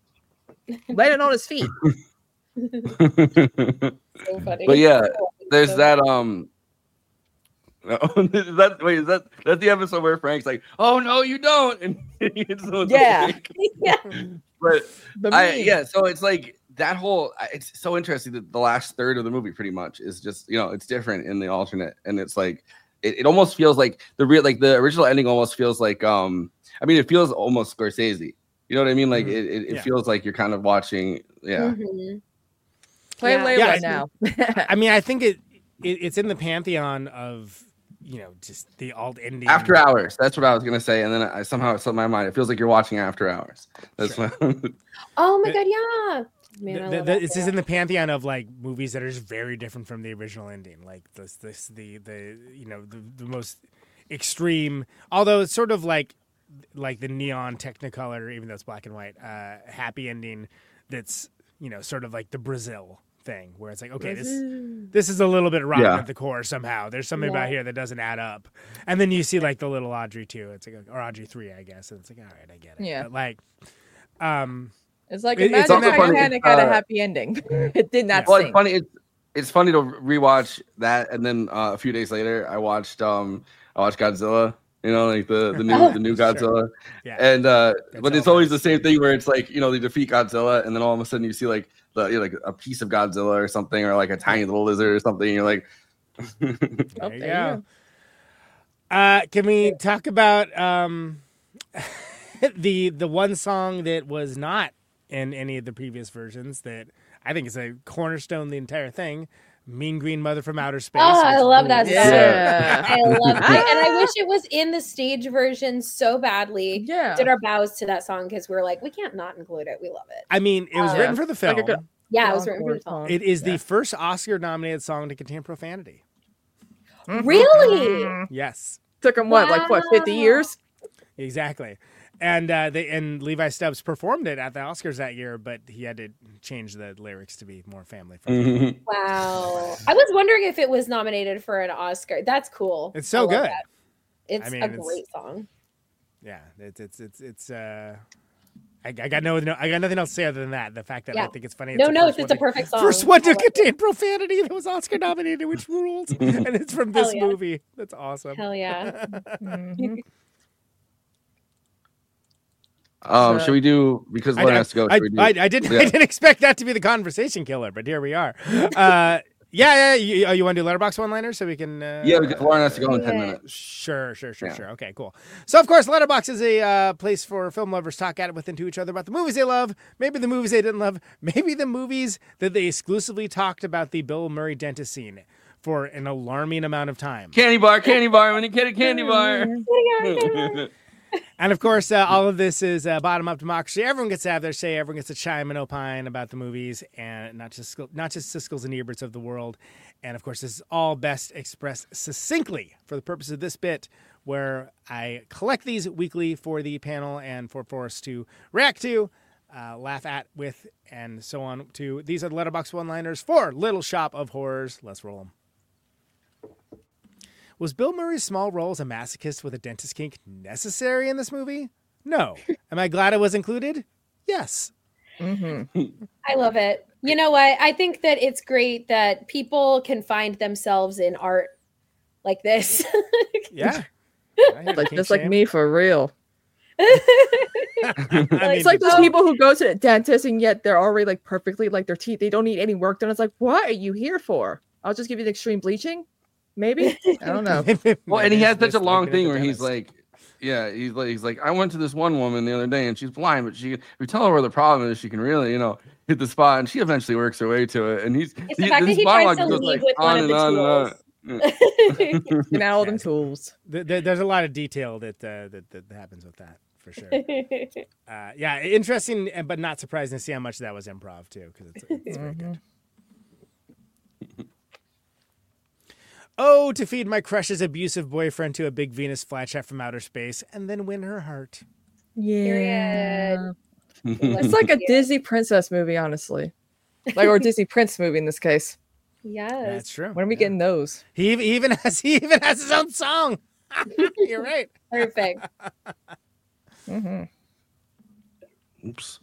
landed on his feet. So funny. But yeah, So there's funny. that um no, is that wait, is that that's the episode where Frank's like, oh no, you don't, and he hits him with the Yeah. stick. yeah. But But I me- yeah, so it's like that whole it's so interesting that the last third of the movie pretty much is just, you know, it's different in the alternate, and it's like it, it almost feels like the real like the original ending almost feels like um I mean it feels almost Scorsese. You know what I mean? Like it, it, it Yeah. feels like you're kind of watching. Yeah. Mm-hmm. Play Yeah. Layla Yeah, now. I mean, I think it, it it's in the pantheon of, you know, just the alt indie. After Hours. That's what I was gonna say, and then I somehow it slipped my mind. It feels like you're watching After Hours. That's Sure. what. Oh my god, yeah. Man, I The- love the- that it's just film. in the pantheon of like movies that are just very different from the original ending. Like this, this, the, the, you know, the, the most extreme. Although it's sort of like, like the neon Technicolor, even though it's black and white, uh, happy ending. That's, you know, sort of like the Brazil thing, where it's like, okay, this, this is a little bit rotten Yeah. at the core somehow. There's something Yeah. about here that doesn't add up. And then you see like the little Audrey two. It's like, or Audrey three, I guess. And it's like, all right, I get it. Yeah. But like, um. It's like It- it's imagine also funny, Titanic had a uh, happy ending. It did not Well, sink. it's funny. It's it's funny to rewatch that, and then uh, a few days later, I watched um I watched Godzilla. You know, like the the new Oh, the new sure. Godzilla, Yeah. and uh, That's but it's all always nice. the same thing where it's like, you know, they defeat Godzilla, and then all of a sudden you see like the you know, like a piece of Godzilla or something, or like a tiny little lizard or something. And you're like, Oh, There you there you go. Uh, can we talk about um, the the one song that was not in any of the previous versions that I think is a cornerstone of the entire thing? Mean Green Mother from Outer Space. Oh, I which love that rules. song. Yeah. I love it. And I wish it was in the stage version so badly. Yeah. Did our bows to that song because we were like, we can't not include it. We love it. I mean, it was Uh, written for the film. like a good- Yeah, it was written for Encore the film. song. It is Yeah. the first Oscar-nominated song to contain profanity. Really? Yes, Took him what, like what, fifty Wow. years? exactly. And uh, they and Levi Stubbs performed it at the Oscars that year, but he had to change the lyrics to be more family friendly. Wow. I was wondering if it was nominated for an Oscar. That's cool. It's so I love good. that. It's I mean, a it's- great song. Yeah, it's it's it's it's. Uh, I, I got no, no, I got nothing else to say other than that. The fact that I Yeah. think it's funny. No the notes. first It's a one to- perfect song. First one I to love it. contain profanity that was Oscar nominated, which ruled, and it's from this Hell yeah. movie. That's awesome. Hell yeah. Mhm. um, So- should we do because I, Lauren I, has to go? I, Should we do, I, I didn't. I Yeah. didn't expect that to be the conversation killer, but here we are. Uh, yeah, yeah. You, oh, you want to do letterbox one-liners so we can? Uh, yeah, because Lauren has to go in ten Yeah. minutes. Sure, sure, sure, Yeah. sure. Okay, cool. So, of course, Letterbox is a uh, place for film lovers to talk at it with and to each other about the movies they love, maybe the movies they didn't love, maybe the movies that they exclusively talked about the Bill Murray dentist scene for an alarming amount of time. Candy bar, candy bar. When you get a candy bar. And of course, uh, all of this is uh, bottom-up democracy. Everyone gets to have their say. Everyone gets to chime and opine about the movies, and not just not just Siskel's and Eberts of the world. And of course, this is all best expressed succinctly for the purpose of this bit, where I collect these weekly for the panel and for, for us to react to, uh, laugh at, with, and so on. To these are the Letterboxd one-liners for Little Shop of Horrors. Let's roll them. Was Bill Murray's small role as a masochist with a dentist kink necessary in this movie? No. Am I glad it was included? Yes. I love it. You know what? I think that it's great that people can find themselves in art like this. Yeah. Like just like me for real. I mean, It's like those people who go to the dentist and yet they're already like perfectly like their teeth. They don't need any work done. It's like, what are you here for? I'll just give you the extreme bleaching. Maybe I don't know. Well, and he has such This a long looking at thing the where he's dentist. like, yeah, he's like, he's like, I went to this one woman the other day and she's blind, but she, if we tell her where the problem is, she can really, you know, hit the spot, and she eventually works her way to it. And he's, It's the fact that this he monologue tries to goes, lead like, with one on of and the on and on. tools. And all them tools. There- there- there's a lot of detail that, uh, that that happens with that for sure. Uh, yeah, interesting, and- but not surprising to see how much of that was improv too, because it's, it's very good. Oh, to feed my crush's abusive boyfriend to a big Venus flytrap from outer space, and then win her heart. Yeah. Period. It's like a Disney princess movie, honestly. Like or a Disney prince movie in this case. Yes. That's true. When are we yeah. getting those? He ev- he even has he even has his own song. You're right. Perfect. Mm-hmm. Oops.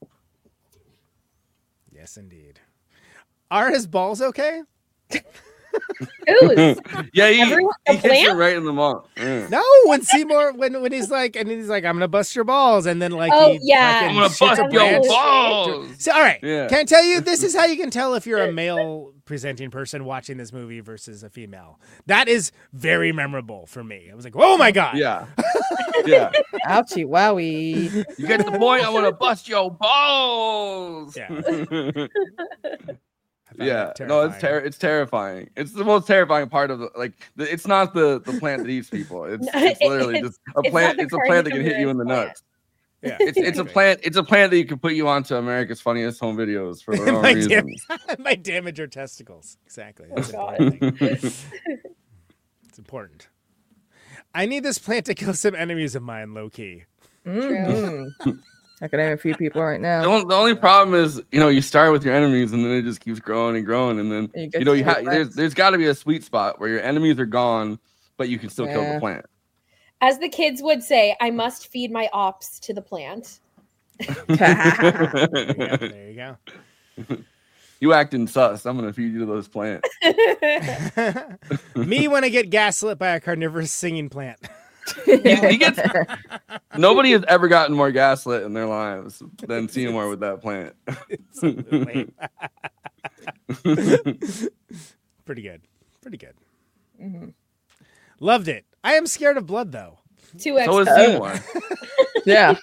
Yes, indeed. Are his balls okay? Who's? Yeah, he, Everyone- he the hits it plant? right in the mouth. Yeah. No, when Seymour when when he's like and he's like I'm gonna bust your balls and then like Oh, he yeah. fucking I'm gonna shoots bust a your branch. balls. So, all right, Yeah. can I tell you this is how you can tell if you're a male presenting person watching this movie versus a female. That is very memorable for me. I was like, oh my god. Yeah. Yeah. Ouchie wowie. You get the point? I want to bust your balls. Yeah. Yeah, that no, it's terrifying. ter- it's terrifying. It's the most terrifying part of the like. The, it's not the, the plant that eats people. It's, No, it's it- literally it's- just a it's plant. not It's, the a plant that can hit you in the carnivorous nuts. Yeah. It's it's a plant. It's a plant that you can put you onto America's Funniest Home Videos for the It wrong might, reasons. dam- it might damage your testicles. Exactly. That's an God. important thing. It's important. I need this plant to kill some enemies of mine, low key. Mhm. I can name a few people right The now. only, the only problem is, you know, you start with your enemies and then it just keeps growing and growing, and then You you, get know to you your have there's friends. there's got to be a sweet spot where your enemies are gone, but you can still kill Yeah. the plant. As the kids would say, I must feed my ops to the plant. There you go. There you go. You acting sus. I'm gonna feed you to those plants. Me when I get gaslit by a carnivorous singing plant. he, he gets nobody has ever gotten more gaslit in their lives than Seymour with that plant. Absolutely. Pretty good. Pretty good. Mm-hmm. Loved it. I am scared of blood though. Two X. So is Seymour. Yeah.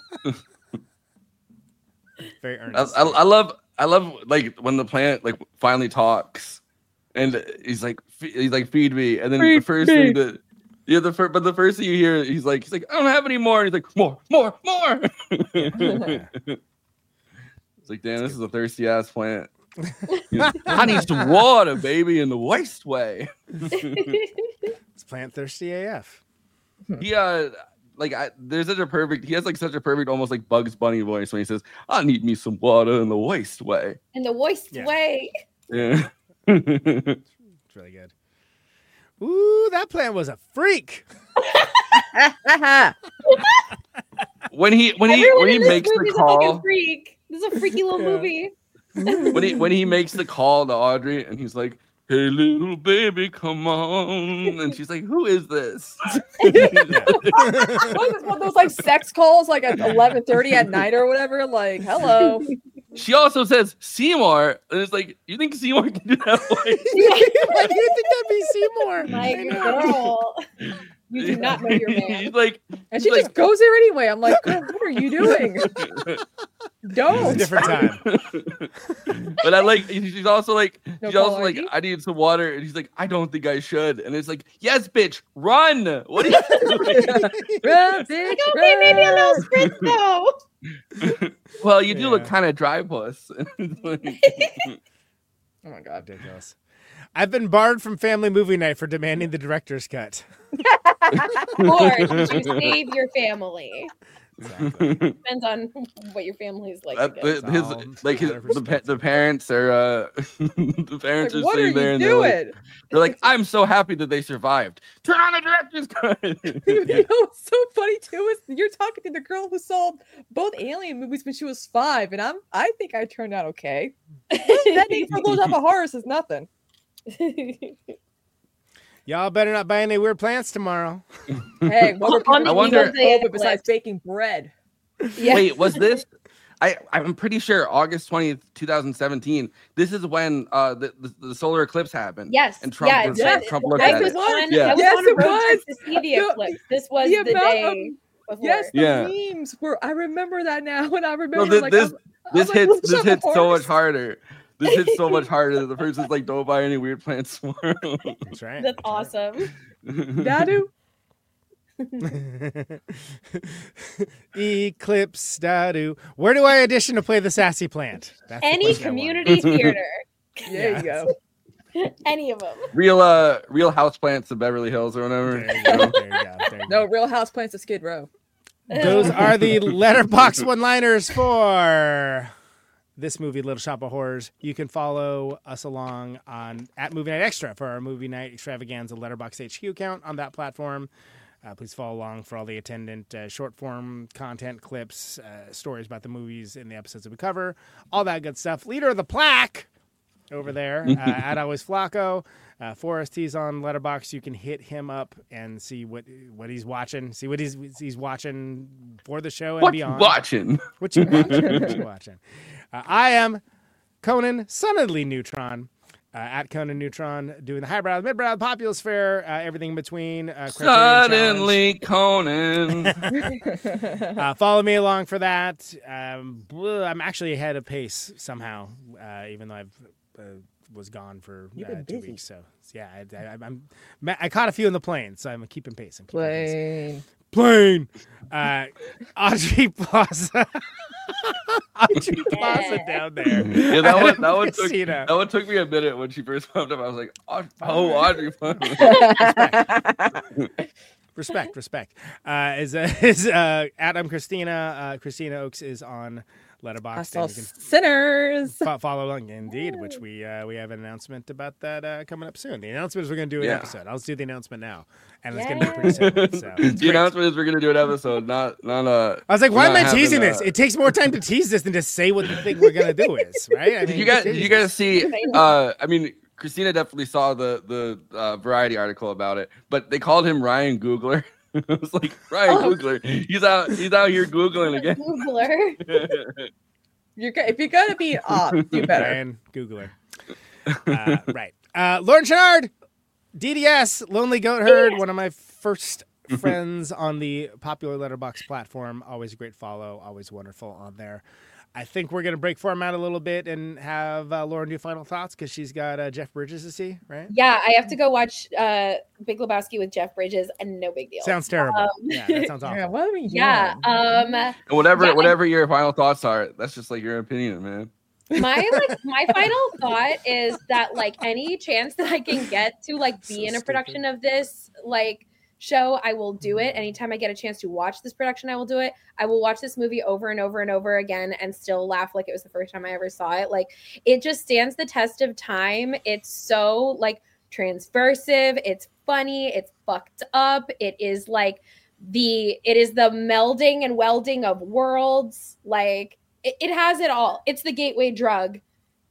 Very I, earnest. I, I love I love like when the plant like finally talks, and he's like fe- he's like feed me, and then the Feed first me. thing that yeah the first but the first thing you hear he's like he's like I don't have any more, and he's like more more more. It's like, damn, this is a thirsty ass plant. He's like, I need some water, baby, in the waste way. It's plant thirsty A F. He uh like I, there's such a perfect he has like such a perfect almost like Bugs Bunny voice when he says, I need me some water in the waste way. In the worst Yeah. way. Yeah. It's really good. Ooh, that plant was a freak. when he when he Everyone when he in this makes the movie's a fucking call freak. This is a freaky little Yeah. movie. when he when he makes the call to Audrey and he's like, hey little baby, come on, and she's like, who is this? What is this, one of those like sex calls like at eleven thirty at night or whatever? Like, hello. She also says Seymour, and it's like, you think Seymour can do that voice? Why do you think that'd be Seymour? My I know. girl. You do not know your He's man. like, And he's she like, just goes there anyway. I'm like, girl, what are you doing? It's a Don't. different time. but I like she's also like No she's also call like I D? I need some water, and he's like, I don't think I should, and it's like, yes bitch, run. What are you doing? Run, bitch, Like, okay, maybe a little run. sprint though. Well, you do look Yeah. kind of dry puss. It's like- Oh my god. Ridiculous. I've been barred from family movie night for demanding the director's cut. Or did you save your family? Exactly. Depends on what your family is like. I That- guess. the- his all like his, matter of the, pa- the parents are uh the parents Like, are what are sitting you there and they're like, doing? they're like, I'm so happy that they survived. Turn on the director's cut. You know what's so funny too is you're talking to the girl who saw both Alien movies when she was five, and I'm I think I turned out okay. That name for those type of horrors is nothing. Y'all better not buy any weird plants tomorrow. Hey, what were On people I wonder- doing for COVID besides baking bread? Yeah. Wait, was this? I I'm pretty sure August twentieth, twenty seventeen. This is when uh the, the, the solar eclipse happened. Yes. And Trump yeah, was, yes, Trump looked I at was it. on, Yeah. I was Yes, on a it road was. trip to see the The- eclipse. This was the the, amount day of- before. Yes, the Yeah. memes were. I remember that now, and I No, remember this like this, I'm- this I'm like, hits "Look this at the hits so horse." much harder. This hits so much harder. The person's like, don't buy any weird plants tomorrow. That's right. That's awesome. Dadu. Eclipse Dadu. Where do I audition to play the sassy plant? That's the Any question I want. community theater. There you go. Any of them. Real uh real houseplants of Beverly Hills or whatever. There you go. There you go. There you No, go. Real House Plants of Skid Row. Those are the letterbox one-liners for this movie, Little Shop of Horrors. You can follow us along on at Movie Night Extra for our Movie Night Extravaganza Letterbox H Q account on that platform. Uh, please follow along for all the attendant uh, short-form content, clips, uh, stories about the movies in the episodes that we cover, all that good stuff. Leader of the Plaque, over there uh, at Always Flacco. Uh, Forrest, he's on Letterboxd. You can hit him up and see what what he's watching. See what he's he's watching for the show and What beyond. you watching? What you watching? What you watching? Uh, I am Conan Sonnedly Neutron. Uh, at Conan Neutron, doing the highbrow, midbrow, populous fair, uh, everything in between. Uh, Suddenly Conan. uh, follow me along for that. Um, I'm actually ahead of pace somehow, uh, even though I've uh, was gone for uh, two busy. weeks. So yeah, I, I, I'm I caught a few in the plane, so I'm keeping pace. I'm keeping Plane. pace. Plane. Uh, Audrey Plaza. Audrey Plaza down there. Yeah, that one, that one took Christina. that one took me a minute when she first popped up. I was like, oh, oh Audrey. Respect, respect. Uh, is uh, is uh, Adam Christina? Uh, Christina Oakes is on Letterboxd. I saw and you can Sinners. fo- follow along, indeed. Which we uh, we have an announcement about that uh, coming up soon. The announcement is we're going to do an Yeah. episode. I'll do the announcement now, and it's going to be pretty soon. So. The announcement is we're gonna do an episode, not not a. I was like, why am I teasing having, this? uh, It takes more time to tease this than to say what the thing we're gonna do is, right? I Did you guys? Did you guys see? Amazing. Uh, I mean, Christina definitely saw the the uh, Variety article about it, but they called him Ryan Googler. It was like Ryan Oh. Googler. He's out. He's out here googling again. Googler. You're go- if you're gonna be off, you better. Ryan Googler. Uh, right. Uh, Lauren Chenard, D D S, Lonely Goat Herd, one of my first friends on the popular Letterboxd platform. Always a great follow. Always wonderful on there. I think we're going to break format a little bit and have uh, Lauren do final thoughts because she's got uh, Jeff Bridges to see, right? Yeah, I have to go watch uh, Big Lebowski with Jeff Bridges, and no big deal. Sounds terrible. Um, yeah, that sounds awful. Yeah, what are we doing? Yeah. Um, And whatever Yeah, I- whatever your final thoughts are, that's just like your opinion, man. my like my final thought is that like any chance that I can get to like be So in a stupid. production of this like show, I will do it. Anytime I get a chance to watch this production, I will do it. I will watch this movie over and over and over again and still laugh like it was the first time I ever saw it. Like it just stands the test of time. It's so like transversive, it's funny, it's fucked up. It is like the it is the melding and welding of worlds. Like it, it has it all. It's the gateway drug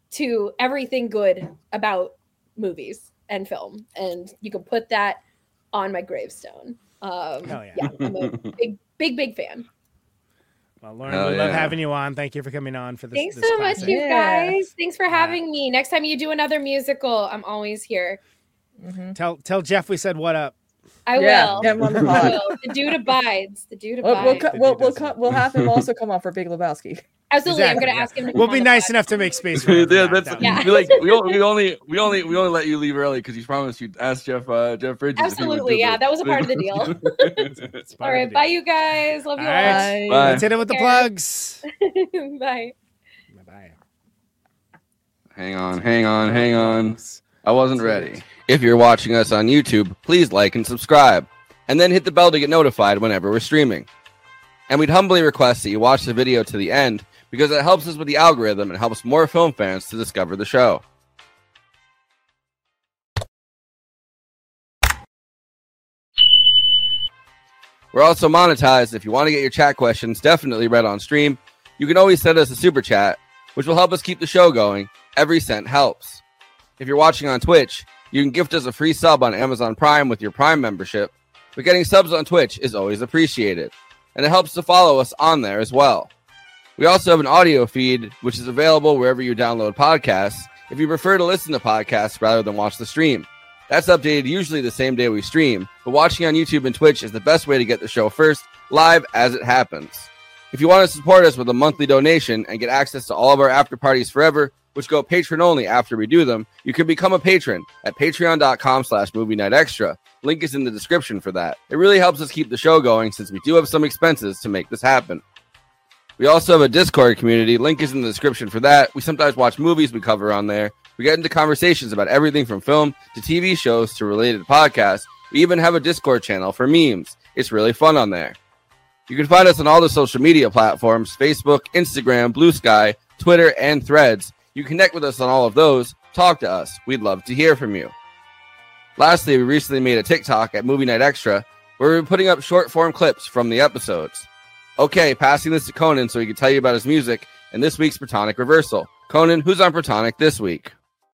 to everything good about movies and film. And you can put that on my gravestone. Um, Hell yeah. yeah, I'm a big, big, big fan. Well, Lauren, Hell we love yeah. having you on. Thank you for coming on for this. Thanks this so much, classic. you Yeah. guys. Thanks for having me. Next time you do another musical, I'm always here. Tell tell Jeff we said what up. I Yeah, will. get him on the I pod. will. The dude abides. The dude We'll, we'll, abides. co- Did we'll, you we'll, does co- it. we'll have him also come on for Big Lebowski. Absolutely, Exactly, I'm going to yeah. ask him to. We'll come be on the nice pod. enough to make space for Yeah, him. that's That- Yeah. we like we only, we only we only we only let you leave early because you promised you'd ask Jeff uh, Jeff Bridges. if he would Absolutely, do yeah, the- that was a part of the deal. It's part All of right, the bye, deal. you guys. Love you All all. right. Bye. Let's hit it with the Okay. plugs. Bye. Bye-bye. Hang on, hang on, hang on. I wasn't ready. If you're watching us on YouTube, please like and subscribe, and then hit the bell to get notified whenever we're streaming. And we'd humbly request that you watch the video to the end because it helps us with the algorithm and helps more film fans to discover the show. We're also monetized. If you want to get your chat questions definitely read on stream, you can always send us a super chat, which will help us keep the show going. Every cent helps. If you're watching on Twitch, you can gift us a free sub on Amazon Prime with your Prime membership, but getting subs on Twitch is always appreciated, and it helps to follow us on there as well. We also have an audio feed, which is available wherever you download podcasts, if you prefer to listen to podcasts rather than watch the stream. That's updated usually the same day we stream, but watching on YouTube and Twitch is the best way to get the show first, live as it happens. If you want to support us with a monthly donation and get access to all of our after parties forever, which go patron only after we do them, you can become a patron at patreon.com slash movie night extra. Link is in the description for that. It really helps us keep the show going since we do have some expenses to make this happen. We also have a Discord community. Link is in the description for that. We sometimes watch movies we cover on there. We get into conversations about everything from film to T V shows to related podcasts. We even have a Discord channel for memes. It's really fun on there. You can find us on all the social media platforms, Facebook, Instagram, Blue Sky, Twitter, and Threads. You connect with us on all of those. Talk to us. We'd love to hear from you. Lastly, we recently made a TikTok at Movie Night Extra where we're putting up short form clips from the episodes. Okay, passing this to Conan so he can tell you about his music and this week's Protonic Reversal. Conan, who's on Protonic this week?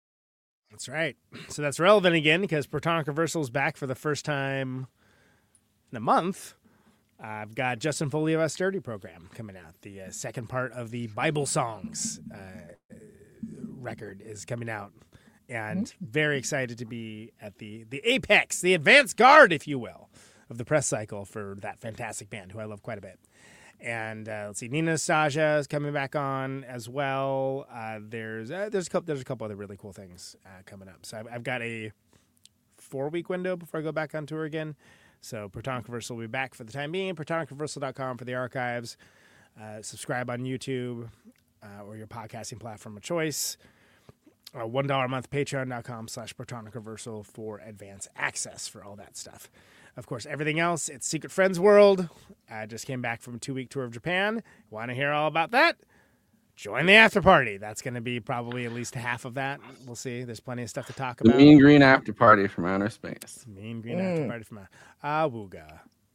That's right. So that's relevant again because Protonic Reversal is back for the first time in a month. I've got Justin Foley of Us Dirty program coming out. The uh, second part of the Bible Songs uh, record is coming out. And mm-hmm. very excited to be at the, the apex, the advanced guard, if you will, of the press cycle for that fantastic band, who I love quite a bit. And uh, let's see, Nina Nastasia is coming back on as well. Uh, there's uh, there's a couple there's a couple other really cool things uh, coming up. So I've, I've got a four week window before I go back on tour again. So Protonic Reversal will be back for the time being. Protonic Reversal dot com for the archives. Uh, subscribe on YouTube uh, or your podcasting platform of choice. Uh, one dollar a month, patreon dot com slash Protonic Reversal for advance access for all that stuff. Of course, everything else, it's Secret Friends World. I just came back from a two-week tour of Japan. Want to hear all about that? Join the after party. That's going to be probably at least half of that. We'll see. There's plenty of stuff to talk the about. The Mean Green After Party from outer space. Mean Green mm. After Party from Awooga.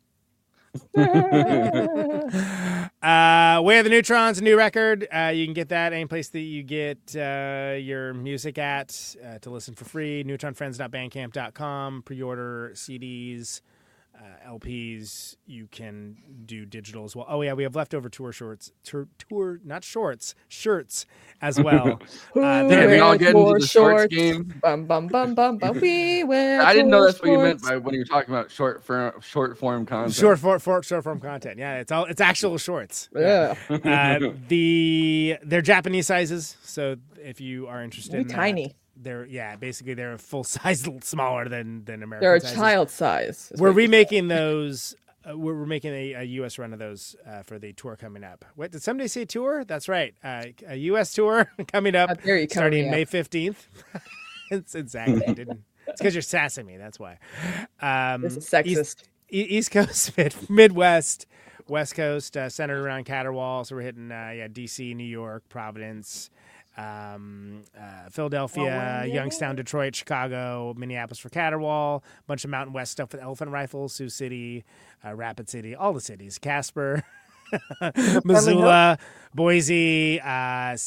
uh, Way of the Neutrons, a new record. Uh, you can get that any place that you get uh, your music at uh, to listen for free. neutron friends dot bandcamp dot com. Pre-order C Ds, uh, L Ps. You can do digital as well. Oh yeah, we have leftover tour shorts, tour, tour not shorts, shirts as well. uh, Did we all get into the shorts game? Bum, bum, bum, bum, bum. We wear I didn't know that's shorts. what you meant by when you were talking about short form, short form content. Short form, for, short form content. Yeah, it's all it's actual shorts. Yeah. uh, the they're Japanese sizes, so if you are interested, They're in tiny. That, they're yeah, basically they're a full size smaller than than American. They're a sizes. child size. We're remaking those. Uh, we're, we're making a, a U S run of those uh, for the tour coming up. What did somebody say? Tour? That's right. Uh, a U S tour coming up, you starting coming May up. fifteenth. It's exactly. I didn't. It's because you're sassing me. That's why. Um, this is sexist. East, East Coast, Mid, Midwest, West Coast, uh, centered around Caterwall. So we're hitting uh, yeah, D C, New York, Providence, um, uh, Philadelphia, oh, yeah. Youngstown, Detroit, Chicago, Minneapolis for Caterwall. A bunch of Mountain West stuff with Elephant Rifle, Sioux City, uh, Rapid City, all the cities, Casper, Missoula, Boise, uh, uh,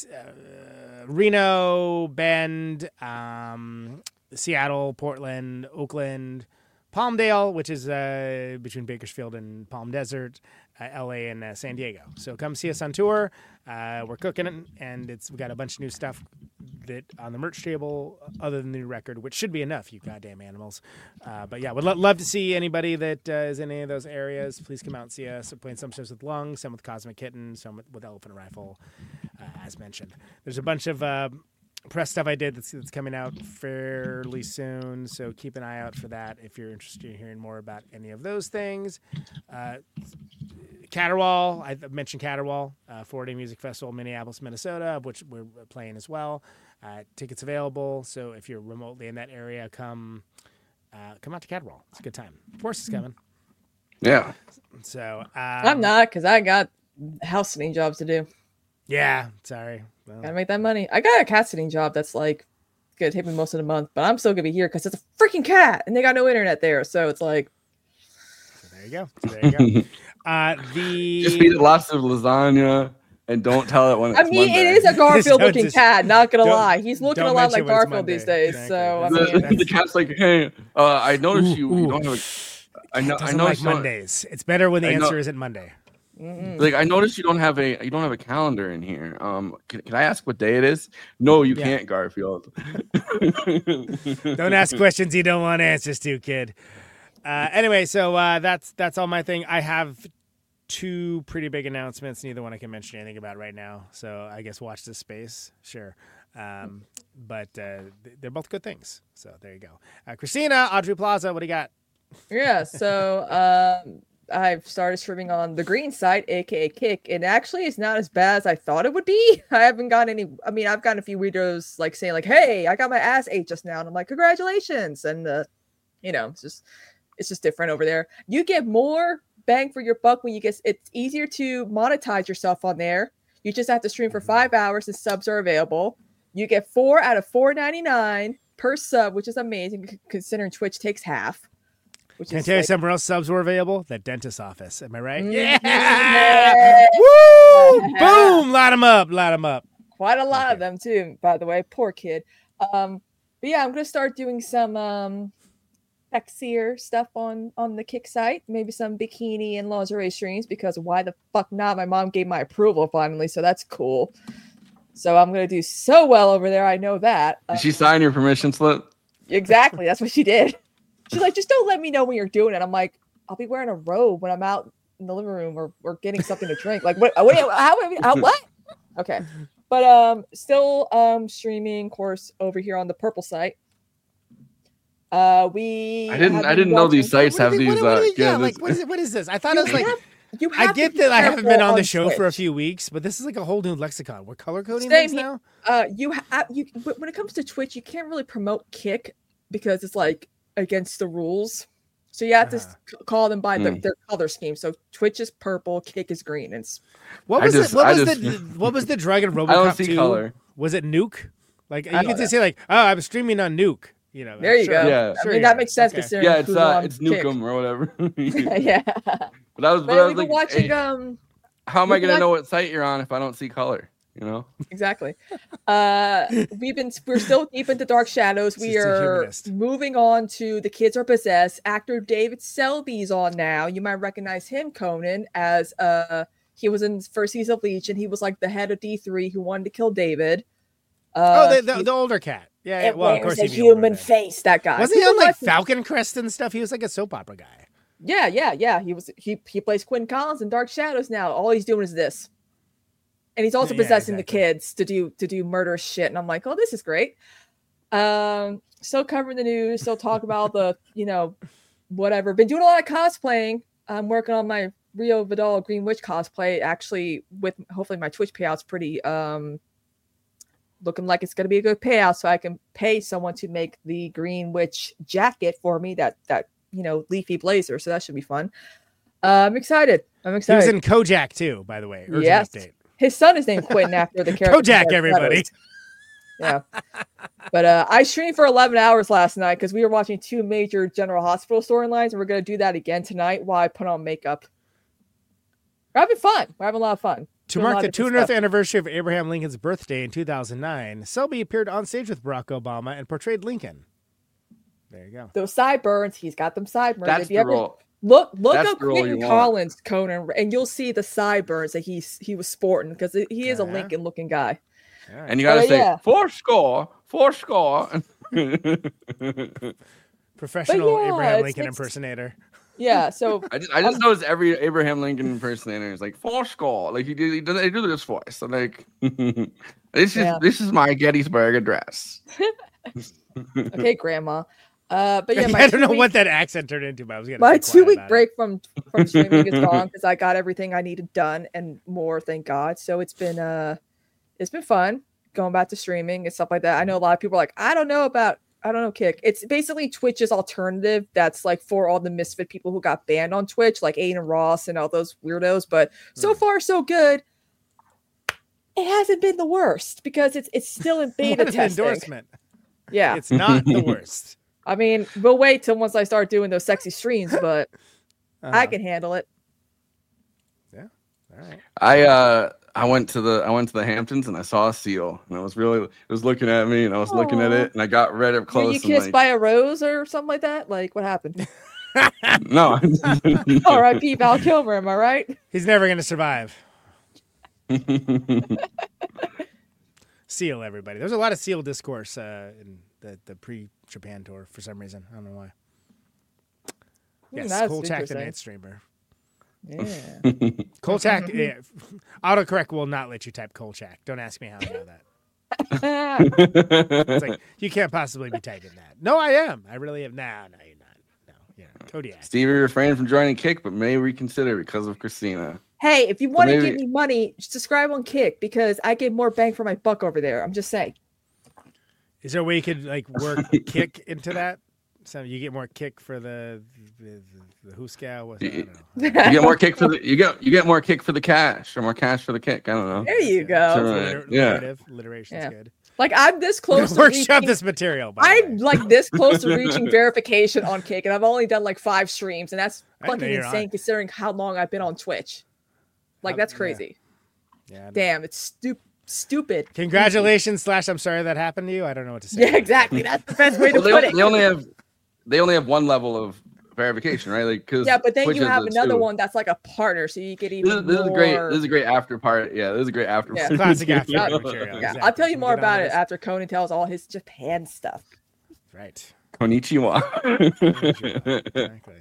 Reno, Bend, um, Seattle, Portland, Oakland, Palmdale, which is uh, between Bakersfield and Palm Desert, uh, L A, and uh, San Diego. So come see us on tour. Uh, we're cooking it, and it's we got a bunch of new stuff that on the merch table, other than the new record, which should be enough, you goddamn animals. Uh, but yeah, would lo- love to see anybody that uh, is in any of those areas. Please come out and see us. We're playing some shows with Lung, some with Cosmic Kitten, some with, with Elephant Rifle, uh, as mentioned. There's a bunch of uh, press stuff I did that's, that's coming out fairly soon, so keep an eye out for that if you're interested in hearing more about any of those things. Uh, Caterwall, I mentioned Caterwall, uh, four-day music festival, Minneapolis, Minnesota, of which we're playing as well. Uh, tickets available, so if you're remotely in that area, come uh, come out to Caterwall. It's a good time. Force is coming. Yeah. So um, I'm not, because I got house sitting jobs to do. Yeah, sorry. Well, Gotta make that money. I got a cat sitting job that's like gonna take me most of the month, but I'm still gonna be here because it's a freaking cat, and they got no internet there, so it's like. So there you go. So there you go. uh, the just feed it lots of lasagna. And don't tell it when it's I mean, Monday. it is a Garfield-looking just, cat. Not gonna lie, he's looking a lot like Garfield Garfield these days. Exactly. So I the, mean, the cat's like, "Hey, uh, I noticed ooh, you, you don't have a." I know. I doesn't know. like Mondays. It's better when the I answer know, isn't Monday. Like I noticed you don't have a you don't have a calendar in here. Um, can, can I ask what day it is? No, you yeah. can't, Garfield. Don't ask questions you don't want answers to, kid. Uh, anyway, so uh, that's that's all my thing. I have two pretty big announcements. Neither one I can mention anything about right now. So I guess watch this space. Sure. Um, but uh, they're both good things. So there you go. Uh, Christina, Audrey Plaza, what do you got? yeah. So um, I've started streaming on the Green site, aka Kick, and actually it's not as bad as I thought it would be. I haven't gotten any. I mean, I've gotten a few videos like saying like, "Hey, I got my ass ate just now," and I'm like, "Congratulations!" And uh, you know, it's just it's just different over there. You get more bang for your buck when you get. It's easier to monetize yourself on there. You just have to stream for five hours and subs are available. You get four out of four ninety-nine per sub, which is amazing considering Twitch takes half. Which Can I is tell you like, somewhere else subs were available? That dentist's office. Am I right? Mm-hmm. Yeah! Woo! Boom! Light them up. Light them up. Quite a lot Okay. of them too, by the way. Poor kid. Um, but yeah, I'm gonna start doing some um sexier stuff on on the Kick site. Maybe some bikini and lingerie streams because why the fuck not? My mom gave my approval finally, so that's cool. So I'm gonna do so well over there. I know that. Uh, Did she sign your permission slip? Exactly. That's what she did. She's like, just don't let me know when you're doing it. I'm like, I'll be wearing a robe when I'm out in the living room or, or getting something to drink. Like, what? Wait, how? how what? Okay. But um, still um streaming, of course, over here on the Purple site. Uh, we. I didn't. I didn't know these sites have these. What, what, uh, what, yeah, yeah, like this- what is it? What is this? I thought You it was like. have- you I have to get be that I haven't been careful on the on show for a Twitch. few weeks, but this is like a whole new lexicon. We're color coding Same things here. now. Uh, you ha- you but when it comes to Twitch, you can't really promote Kick because it's like against the rules. So you have to Uh-huh. s- call them by the, Hmm. their color scheme. So Twitch is purple, Kick is green. And it's What I was just- it? What I was just- the what was the drug in RoboCop I don't see two? color. Was it Nuke? Like you I could don't just say like, oh, I'm streaming on Nuke. You know. there you sure, go. Yeah. I sure mean you that are. makes sense Okay. considering yeah, it's who's uh, on it's Kick. Nukem or whatever. Yeah. But I was, but I But was we've been like, watching hey, um how am I we've been gonna watch- know what site you're on if I don't see color? You know. exactly. Uh, we've been we're still deep into Dark Shadows. We Just a are humanist. moving on to The Kids Are Possessed. Actor David Selby's on now. You might recognize him, Conan, as uh he was in the first season of Legion. He was like the head of D three who wanted to kill David. Uh, Oh, the, the, he- the older cat. Yeah. yeah, it well, of wears course a he'd be older human then. face. That guy Wasn't he People on like like him. Falcon Crest and stuff? He was like a soap opera guy. Yeah, yeah, yeah. He was he he plays Quinn Collins in Dark Shadows now. All he's doing is this. And he's also Yeah, possessing exactly. the kids to do to do murderous shit. And I'm like, oh, this is great. Um, still covering the news, still talk about the, you know, whatever. Been doing a lot of cosplaying. I'm working on my Rio Vidal Green Witch cosplay. Actually, with hopefully my Twitch payout's pretty um looking like it's gonna be a good payout, so I can pay someone to make the Green Witch jacket for me, that that you know, leafy blazer. So that should be fun. Uh, I'm excited. I'm He excited. was in Kojak too, by the way. Urgent Yes. update. His son is named Quentin after the character. from Kojak, Dark everybody. Shadows. Yeah. But uh, I streamed for eleven hours last night because we were watching two major General Hospital storylines, and we're going to do that again tonight while I put on makeup. We're having fun. We're having a lot of fun. To Doing a lot mark the of different two hundredth stuff. anniversary of Abraham Lincoln's birthday in two thousand nine, Selby appeared on stage with Barack Obama and portrayed Lincoln. There you go. Those sideburns, he's got them sideburns. That's If you the ever role. look look That's up the role you Quentin want. Collins, Conan, and you'll see the sideburns that he's he was sporting because he is a Yeah. Lincoln looking guy. All right. And you gotta But, say yeah. four score, four score. Professional yeah, Abraham it's- Lincoln it's- impersonator. Yeah, so I just, I just noticed every Abraham Lincoln impersonator is like four score. Like he do, he do, they do this voice. So like, this is Yeah. this is my Gettysburg Address. okay, Grandma. Uh, but yeah, my I don't know two-week- what that accent turned into, but I was gonna my be quiet two week about it. break from from streaming is gone because I got everything I needed done and more, thank God. So it's been uh it's been fun going back to streaming and stuff like that. I know a lot of people are like, I don't know about I don't know Kick. It's basically Twitch's alternative that's like for all the misfit people who got banned on Twitch, like Aiden Ross and all those weirdos. But so far so good. It hasn't been the worst because it's it's still in beta What an testing. endorsement. Yeah. It's not the worst. I mean, we'll wait till once I start doing those sexy streams, but I Uh-huh. can handle it. All right. I uh I went to the I went to the Hamptons and I saw a seal and I was really it was looking at me and I was looking at Aw. it and I got right up Were close. you and, kissed like, by a rose or something like that? Like, what happened? no. All right, P. Val Kilmer, am I right? He's never gonna survive. Seal, everybody. There's a lot of Seal discourse uh, in the, the pre-Japan tour for some reason. I don't know why. Yes, that's Kolchak the interesting. Night Streamer. Yeah. Kolchak, yeah, autocorrect will not let you type Kolchak. Don't ask me how I know that. It's like, you can't possibly be typing that. No, I am. I really am. No, no, you're not. No, yeah. Kodiak. Stevie refrained from joining Kick, but may reconsider because of Christina. Hey, if you want to maybe- give me money, subscribe on Kick because I get more bang for my buck over there. I'm just saying. Is there a way you could like work kick into that? So you get more kick for the the, the, the Huskow? What- I don't know. You get more kick for the you get you get more kick for the cash or more cash for the kick. I don't know. There you So, go. uh, Liter- yeah. Alliterative. Alliteration's Yeah. good. Like I'm this close to Workshop reaching, this material. By the I'm way. like this close to reaching verification on Kick, and I've only done like five streams, and that's I didn't know fucking you're insane on. considering how long I've been on Twitch. Like How- that's yeah. crazy. Yeah, I know. Damn, it's stu- stupid. Congratulations, slash I'm sorry that happened to you. I don't know what to say. Yeah, exactly. That's the best way to Well, put they, it. they only have they only have one level of verification, right? Like, cause Yeah, but then Twitch you has have it another too. one that's like a partner, so you get even This is, this more. is great. This is a great after part. Yeah, this is a great after. Yeah. part. Classic after Yeah. material. Yeah, Exactly. I'll tell you Can more get on about it this. after Conan tells all his Japan stuff. Right. Konnichiwa. Exactly.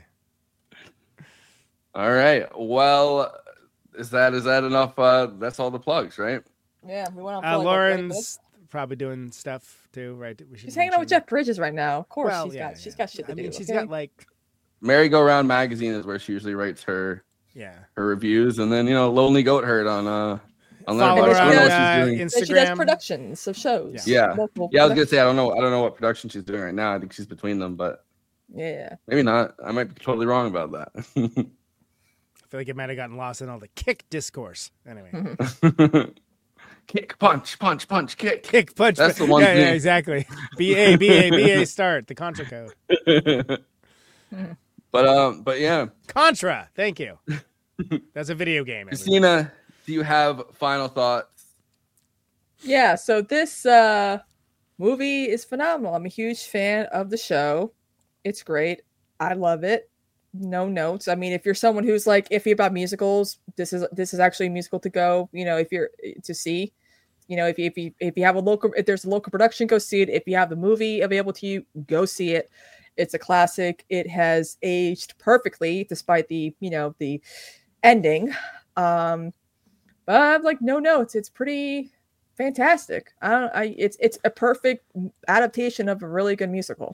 All right. Well, is that is that enough? Uh, that's all the plugs, right? Yeah, we went on. For Uh, like, what, thirty minutes? Lauren's probably doing stuff too, right? We should She's hanging out with mention- Jeff Bridges right now. Of course, Well, she's yeah, got she's yeah. got shit to I mean, do. she's okay? got like Merry-Go-Round Magazine is where she usually writes her yeah. her reviews, and then you know, Lonely Goat Herd on uh on Follow Letterboxd. her I on don't know what uh, she's doing. And she does Instagram. productions of shows. Yeah, Multiple yeah. I was gonna productions. say I don't know. I don't know what production she's doing right now. I think she's between them, but Yeah. maybe not. I might be totally wrong about that. I feel like it might have gotten lost in all the kick discourse. Anyway, Kick, punch, punch, punch, kick. kick, punch. That's the one Yeah, yeah, thing. exactly. B A, B A, B A. Start the Contra code. But um, but yeah, Contra. Thank you. That's a video game. everybody. Christina, do you have final thoughts? Yeah, so this uh movie is phenomenal. I'm a huge fan of the show. It's great. I love it. No notes. I mean, if you're someone who's like iffy about musicals, this is this is actually a musical to go, you know, if you're to see. You know, if you if you if you have a local if there's a local production, go see it. If you have the movie available to you, go see it. It's a classic. It has aged perfectly despite the, you know, the ending. Um but I'm like no notes. It's pretty fantastic. I don't I it's it's a perfect adaptation of a really good musical.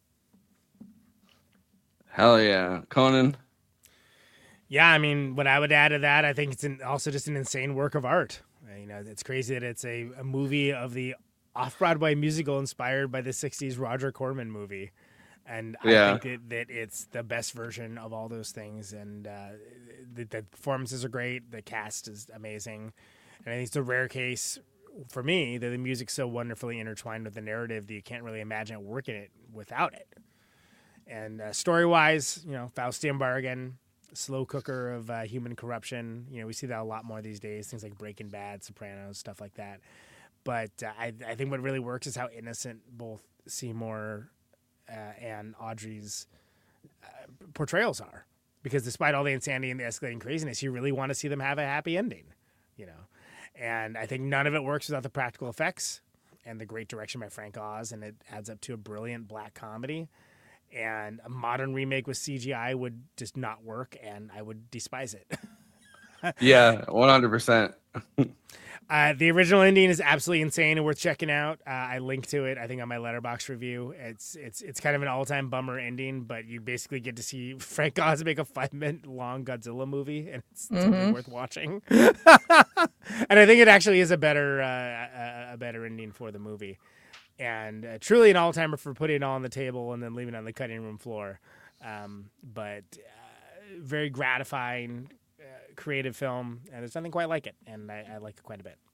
Hell yeah, Conan. Yeah, I mean, what I would add to that, I think it's an, also just an insane work of art. Uh, You know, it's crazy that it's a, a movie of the off-Broadway musical inspired by the sixties Roger Corman movie. And I Yeah. think that, that it's the best version of all those things. And uh, the, the performances are great. The cast is amazing. And I think it's a rare case for me that the music's so wonderfully intertwined with the narrative that you can't really imagine working it without it. And uh, story-wise, you know, Faustian Bargain, slow cooker of uh, human corruption. You know, we see that a lot more these days. Things like Breaking Bad, Sopranos, stuff like that. But uh, I, I think what really works is how innocent both Seymour uh, and Audrey's uh, portrayals are. Because despite all the insanity and the escalating craziness, you really want to see them have a happy ending. You know, and I think none of it works without the practical effects and the great direction by Frank Oz, and it adds up to a brilliant black comedy. And a modern remake with C G I would just not work, and I would despise it. Yeah, one hundred percent. Uh, the original ending is absolutely insane and worth checking out. Uh, I linked to it, I think, on my Letterboxd review. It's it's it's kind of an all-time bummer ending, but you basically get to see Frank Oz make a five-minute long Godzilla movie, and it's Mhm. totally worth watching. And I think it actually is a better uh, a, a better ending for the movie. And uh, truly an all-timer for putting it all on the table and then leaving it on the cutting room floor. Um, but uh, very gratifying, uh, creative film, and there's nothing quite like it, and I, I like it quite a bit.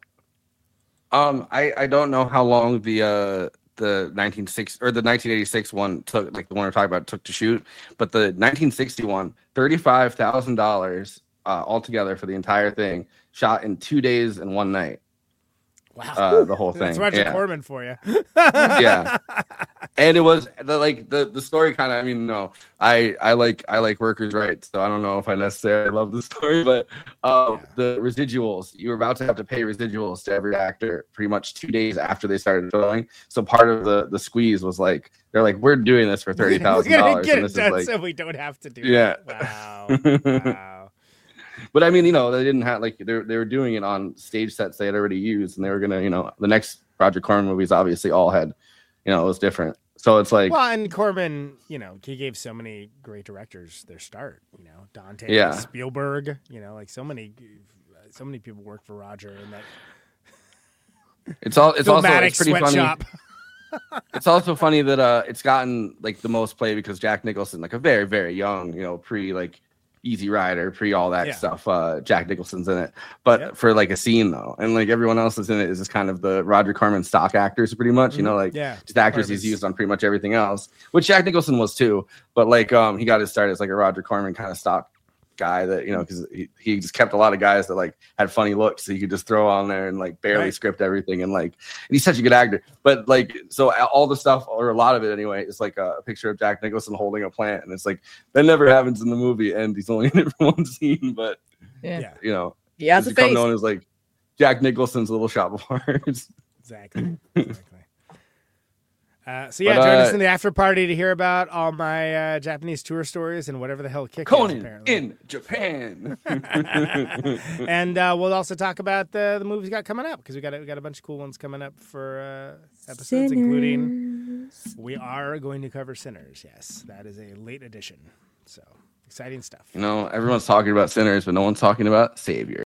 Um, I, I don't know how long the uh the nineteen sixty or the nineteen eighty-six one took, like the one we're talking about, took to shoot, but the nineteen sixty-one, thirty-five thousand dollars uh, altogether for the entire thing, shot in two days and one night. Wow, uh, the whole thing. That's Roger yeah. Corman for you. Yeah, and it was the like the the story kind of. I mean, no, I I like I like workers' rights, so I don't know if I necessarily love the story, but uh, Yeah. the residuals, you were about to have to pay residuals to every actor pretty much two days after they started filming. So part of the the squeeze was like they're like, we're doing this for thirty thousand We're gonna dollars, get and it this is done like, so we don't have to do yeah. it. Wow. Wow. But I mean, you know, they didn't have like they they were doing it on stage sets they had already used, and they were gonna, you know, the next Roger Corman movies obviously all had, you know, it was different. So it's like, Well, and Corman, you know, he gave so many great directors their start. You know, Dante, Yeah. Spielberg. You know, like so many, so many people worked for Roger, and that it's all it's also Filmatic it's pretty funny. sweatshop. It's also funny that uh it's gotten like the most play because Jack Nicholson, like a very very young, you know, pre like Easy Rider, pre all that Yeah. stuff. Uh, Jack Nicholson's in it, but Yep. for like a scene though, and like everyone else is in it is just kind of the Roger Corman stock actors, pretty much. You know, like Yeah. just actors Part of he's his- used on pretty much everything else, which Jack Nicholson was too. But like um, he got his start as like a Roger Corman kind of stock guy that, you know, because he, he just kept a lot of guys that like had funny looks, so he could just throw on there and like barely Right. script everything, and like and he's such a good actor. But like, so all the stuff, or a lot of it anyway, is like a, a picture of Jack Nicholson holding a plant, and it's like that never happens in the movie, and he's only in it for one scene, but Yeah. Yeah. you know, He has he's a become face. known as like Jack Nicholson's Little Shop of Horrors. Exactly. Exactly. Uh, so yeah, But, join us uh, in the after party to hear about all my uh, Japanese tour stories and whatever the hell kick is, Conan apparently. in Japan. And uh, we'll also talk about the the movies we got coming up, because we got a, we got a bunch of cool ones coming up for uh, episodes, including we are going to cover Sinners. Yes, that is a late edition. So exciting stuff. You know, everyone's talking about Sinners, but no one's talking about Savior.